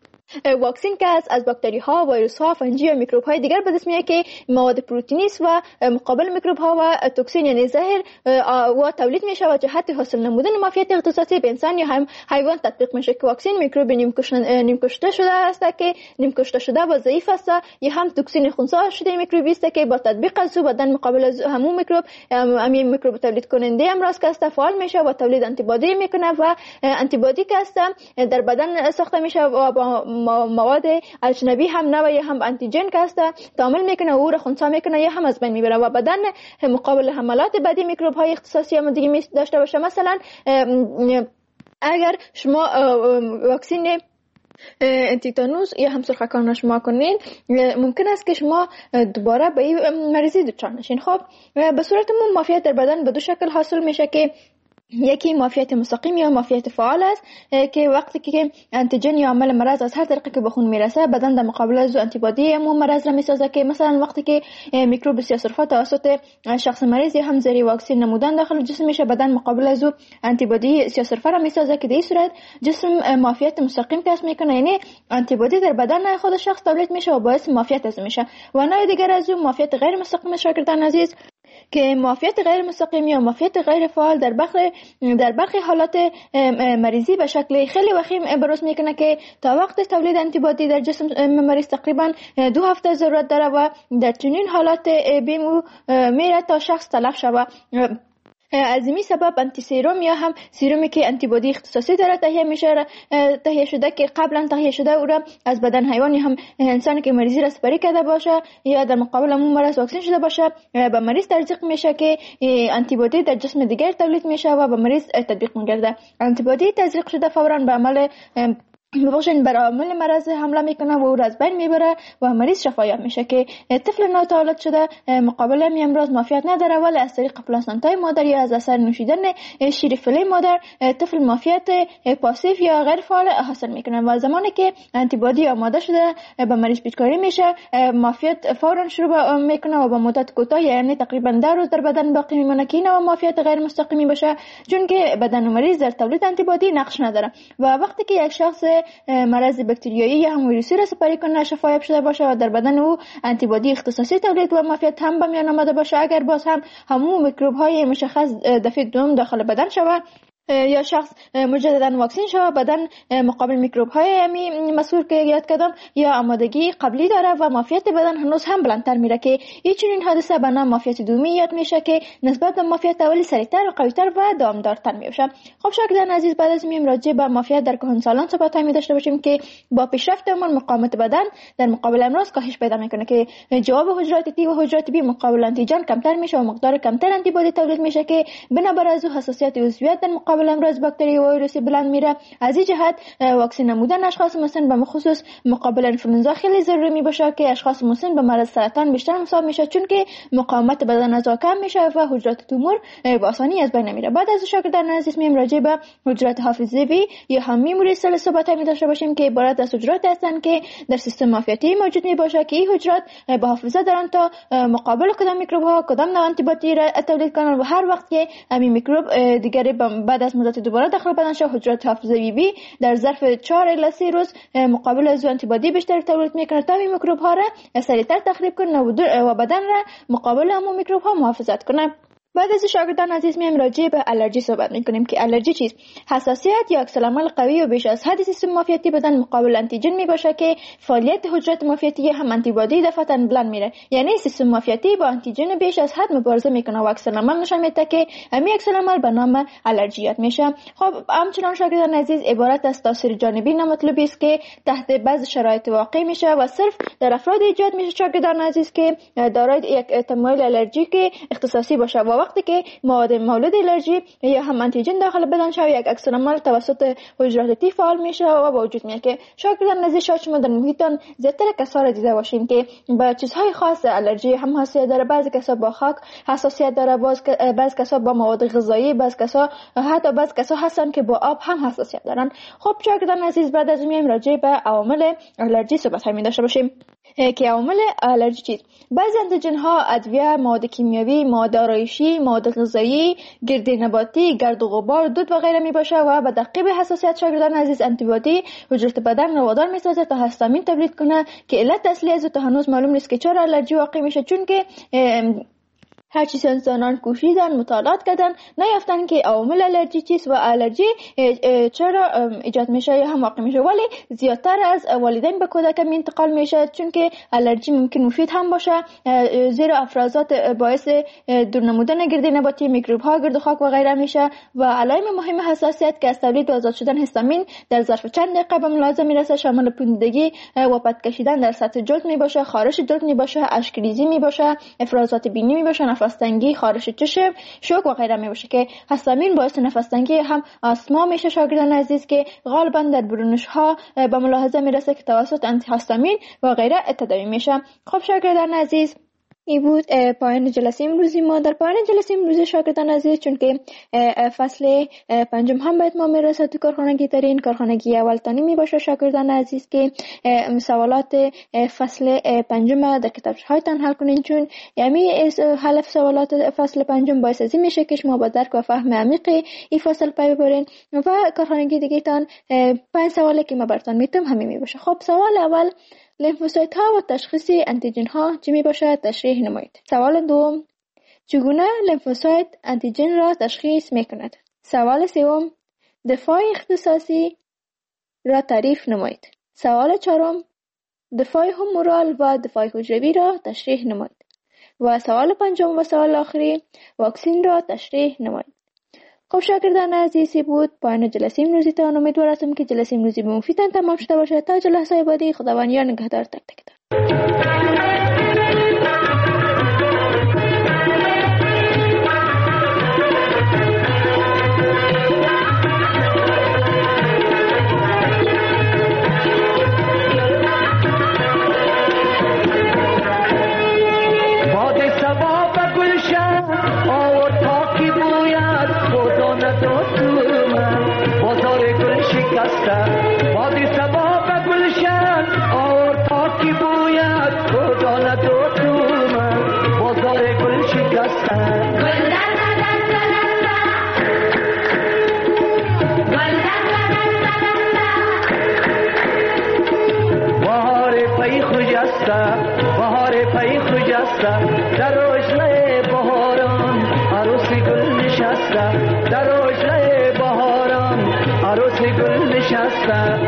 واکسن که از باکتری ها، ویروس ها، فنجی و میکروب های دیگر به دست میاد که مواد پروتئینی است و مقابل میکروب ها و توکسین یعنی زهر و تولید میشه و جهت حاصل نمودن مافیت اختصاصی به انسان یا هم حیوان تطبیق میشه که واکسن میکروب نیم کشته شده است که نیم کشته شده و ضعیف است یا هم توکسین خنثی شده میکروبی است که با تطبیق از او بدن مقابل از همون میکروب همین میکروب تولید کننده امراض که است فعال میشه و تولید آنتی بادی میکنه و آنتی بادی که است در بدن ساخته میشه و با مواد اجنبی هم نه یا هم آنتیژن که است تعامل میکنه و او را خنثی میکنه یا هم از بین میبره و بدن مقابل حملات بعدی میکروب های اختصاصی هم دیگه داشته باشه. مثلا اگر شما واکسن تیتانوس یا هم سرخکان شما کنین ممکن است که شما دوباره به این مریضی دچار نشین. خب به صورت عموم مافیت در بدن به دو شکل حاصل میشه که یکی مافیت مستقیم یا مافیت فعال است که وقتی که آنتیژن یا عامل مرض از هر طریقی که به خون میرسه بدن در مقابل از آنتیبادی همون مرض را میسازه که مثلا وقتی که میکروب سیاه‌سرفه توسط شخص مریض یا هم زیر واکسن نمودن داخل جسم میشه بدن مقابل از آنتیبادی سیاه‌سرفه را میسازه که در این صورت جسم مافیت مستقیم کسب میکنه یعنی آنتیبادی در بدن خود شخص تولید میشه و باعث مافیت از میشه. و نوع دیگر از اون مافیت غیر مستقیم شاگردان عزیز که مافیت غیر مستقیم یا مافیت غیر فعال در برخی در برخی حالات مریضی به شکل خیلی وخیم بروز میکنه که تا وقت تولید آنتیبادی در جسم مریض تقریبا دو هفته ضرورت داره و در چنین حالات بیمو میره تا شخص تلف شود. از این سبب آنتی سیروم یا هم سیرومی که آنتیبادی اختصاصی داره تهیه میشه تهیه شده که قبلا تهیه شده او را از بدن حیوان یا هم انسانی که مریضی را سپری کرده باشه یا در مقابل اون مرض واکسن شده باشه به مریض تزریق میشه که آنتیبادی در جسم دیگر تولید میشه و به مریض تطبیق میگرده. آنتیبادی تزریق شده فورا به عمل بخشین بر عامل مرض حمله میکنه و او را از بین میبره و مریض شفایاب میشه که طفل ناتولد شده مقابل می امراض معافیت نداره، ولی از طریق پلاسنتای مادر یا از اثر نوشیدن شیر فیله مادر طفل معافیت پاسیو یا غیر فعال حاصل میکنه و زمانی که آنتی بادی آماده شده به مریض پیچکاری میشه معافیت فورا شروع میکنه و با مدت کوتاه یعنی تقریبا ده روز در بدن باقی میمونه که این معافیت غیر مستقیمی باشه، چون که بدن مریض در تولید آنتی بادی نقش نداره و وقتی که یک شخص مرض باکتریایی یا هم ویروسی را سپری کنه شفایاب شده باشه و در بدن او آنتی بادی اختصاصی تولید و معافیت هم به میان آمده باشه، اگر باز هم همون میکروب های مشخص دفعه دوم داخل بدن شود یا شخص مجددا واکسین شود بدن مقابل میکروب های می مسئول که یاد کردم یا آمادگی قبلی داره و معافیت بدن هنوز هم بلندتر میره که این چنین حادثه به نام معافیت دومی یاد میشه که نسبت به معافیت اولی سریعتر و قویتر و دامدارتر میشه. خب شاگردان عزیز، بعد از میم راجع به معافیت در کهنسالان صحبت می داشته باشیم که با پیشرفت عمر مقاومت بدن در مقابل امراض کاهش پیدا میکنه که جواب حجرات تی و حجرات بی مقابل آنتیجن کمتر میشه و مقدار کمتر آنتی بادی تولید میشه که بنابر از حساسیت عضویت در مقابل امراض باکتری و ویروسی بلند میره. از این جهت واکسین نمودن اشخاص مسن به خصوص مقابل انفلوئنزا خیلی ضروری می باشه که اشخاص مسن به مرض سرطان بیشتر مصاب میشه، چون که مقاومت بدن از کم میشه و حجرات تومور به آسانی از بین نمیره. بعد از شاگردان عزیز میم راجع به حجرات حافظه‌ای یا هم میموری سل صحبت می داشته باشیم که عبارت از حجرات هستند که در سیستم معافیتی موجود می باشه که این حجرات به حافظه دارن تا مقابل کدام میکروب ها کدام نوع آنتی بادی را تولید کنن و هر وقت که همین میکروب دیگری بعد از مدت دوباره داخل بدن شد حجرات حافظه‌ای بی در ظرف چهار الی سه روز مقابل از آنتی بادی بیشتر تولید میکنه تا این میکروب ها را سریعتر تخریب کنه و بدن را مقابل همون میکروب ها محافظت کنه. بعد از شاگردان عزیز میم راجع به الرژی صحبت میکنیم که الرژی چیست؟ حساسیت یا عکس‌العمل قوی و بیش از حد سیستم معافیتی بدن مقابل آنتیجن می باشه که فعالیت حجرات معافیتی هم آنتی بادی دفعتاً بلند میره، یعنی سیستم معافیتی با آنتیجن بیش از حد مبارزه میکنه و عکس‌العمل نشان میده که همین عکس‌العمل به نام الرژیات میشه. خب همچنان شاگردان عزیز عبارت از تاثیر جانبی نامطلوبی است که تحت بعض شرایط واقع میشه و صرف در افراد ایجاد میشه شاگردان عزیز که دارای یک تمایل الرژیک اختصاصی باشه و وقتی که مواد مولد الرژی یا هم آنتیجن داخل بدن شود یک عکس‌العمل توسط حجرات تی فعال میشه و با وجود میاد که شاگردان عزیز شاید شما در محیطتان زیادتر کسا را دیده باشین که با چیزهای خاص الرژی هم حساسیت داره. بعضی کسا با خاک حساسیت داره، بعضی کسا با مواد غذایی، بعضی کسا حتی بعضی کسا هستن که با آب هم حساسیت دارن. خب شاگردان عزیز بعد از میایم راجع به عوامل الرژی صحبت می داشته باشیم که عوامل الرژی چیست؟ بعضی آنتیژن ها، ادویه، مواد کیمیاوی، مواد آرایشی، مواد غذایی، گرد نباتی، گرد و غبار، دود و غیره می باشه و به تعقیب حساسیت شاگردان عزیز آنتی بادی حجرات بدن رو وادار می سازه تا هستامین تولید کنه که علت اصلی از تا هنوز معلوم نیست که چرا الرژی واقع میشه، چون که هر چیز انسانان کوشیدن مطالعات کردن نیافتن که عوامل الرژی چیست و الرژی چرا ایجاد میشه یا هم واقع میشه، ولی زیادتر از والدین به کودک انتقال میشه، چون که الرژی ممکن مفید هم باشه زیرا افرازات باعث دور نمودن گرد نباتی، میکروب ها، گرد و خاک و غیره میشه و علائم مهم حساسیت که از تولید و آزاد شدن هیستامین در ظرف چند دقیقه به ملاحظه میرسه شامل پوسیدگی و پد کشیدن در سطح جلد میباشه، خارش جلد میباشه، اشک‌ریزی میباشه، افرازات بینی میباشه، نفس تنگی، خارش چشم، شوک و غیره میباشه که هیستامین باعث نفس تنگی هم آسما میشه شاگردان عزیز که غالبا در برونش ها به ملاحظه میرسه که توسط آنتی هیستامین و غیره تداوی میشه. خب شاگردان عزیز این بود پایان جلسه امروزی ما. در پایان جلسه امروزی شاگردان عزیز چون که فصل پنجم هم به اتمام میرسه تو کارخانگی ترین کارخانگی اول تانی می باشه شاگردان عزیز که سوالات فصل پنجم در کتابچه هایتان حل کنین، چون یعنی حل سوالات فصل پنجم باعث از این میشه که شما با درک و فهم عمیق این فصل پی ببرین و کارخانگی دیگه تان پنج سوالی که ما براتون میتونم همین می باشه. خب سوال اول، لیمفوسایت ها و تشخیص انتیجن ها چی می باشد؟ تشریح نمایید. سوال دوم، چگونه لیمفوسایت انتیجن را تشخیص می کند؟ سوال سوم، دفاع اختصاصی را تعریف نمایید. سوال چهارم، دفاع همورال و دفاع حجروی را تشریح نمایید. و سوال پنجم و سوال آخری، واکسین را تشریح نمایید. خب شاگردان عزیزی بود پایان جلسه امروزی تان. امیدوار هستم که جلسه امروزی به مفیدتان تمام شده باشه. تا جلسه بعدی خداوند یار نگهدار تک تک تان. در اوجه بهاران عروس گل نشسته در اوجه بهاران عروس گل نشسته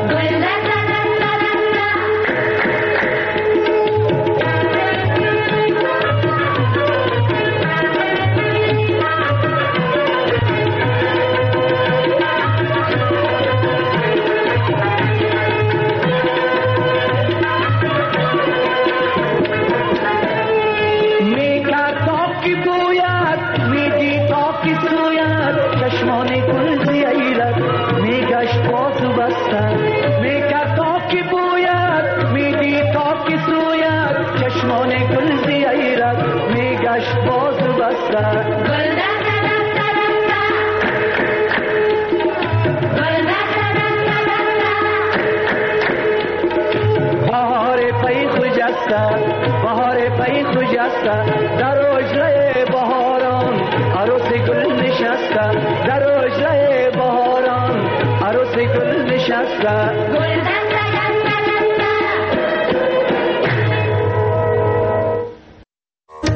بهار پی خجسته در اوجه بهاران عروس گل نشسته در اوجه بهاران عروس گل نشسته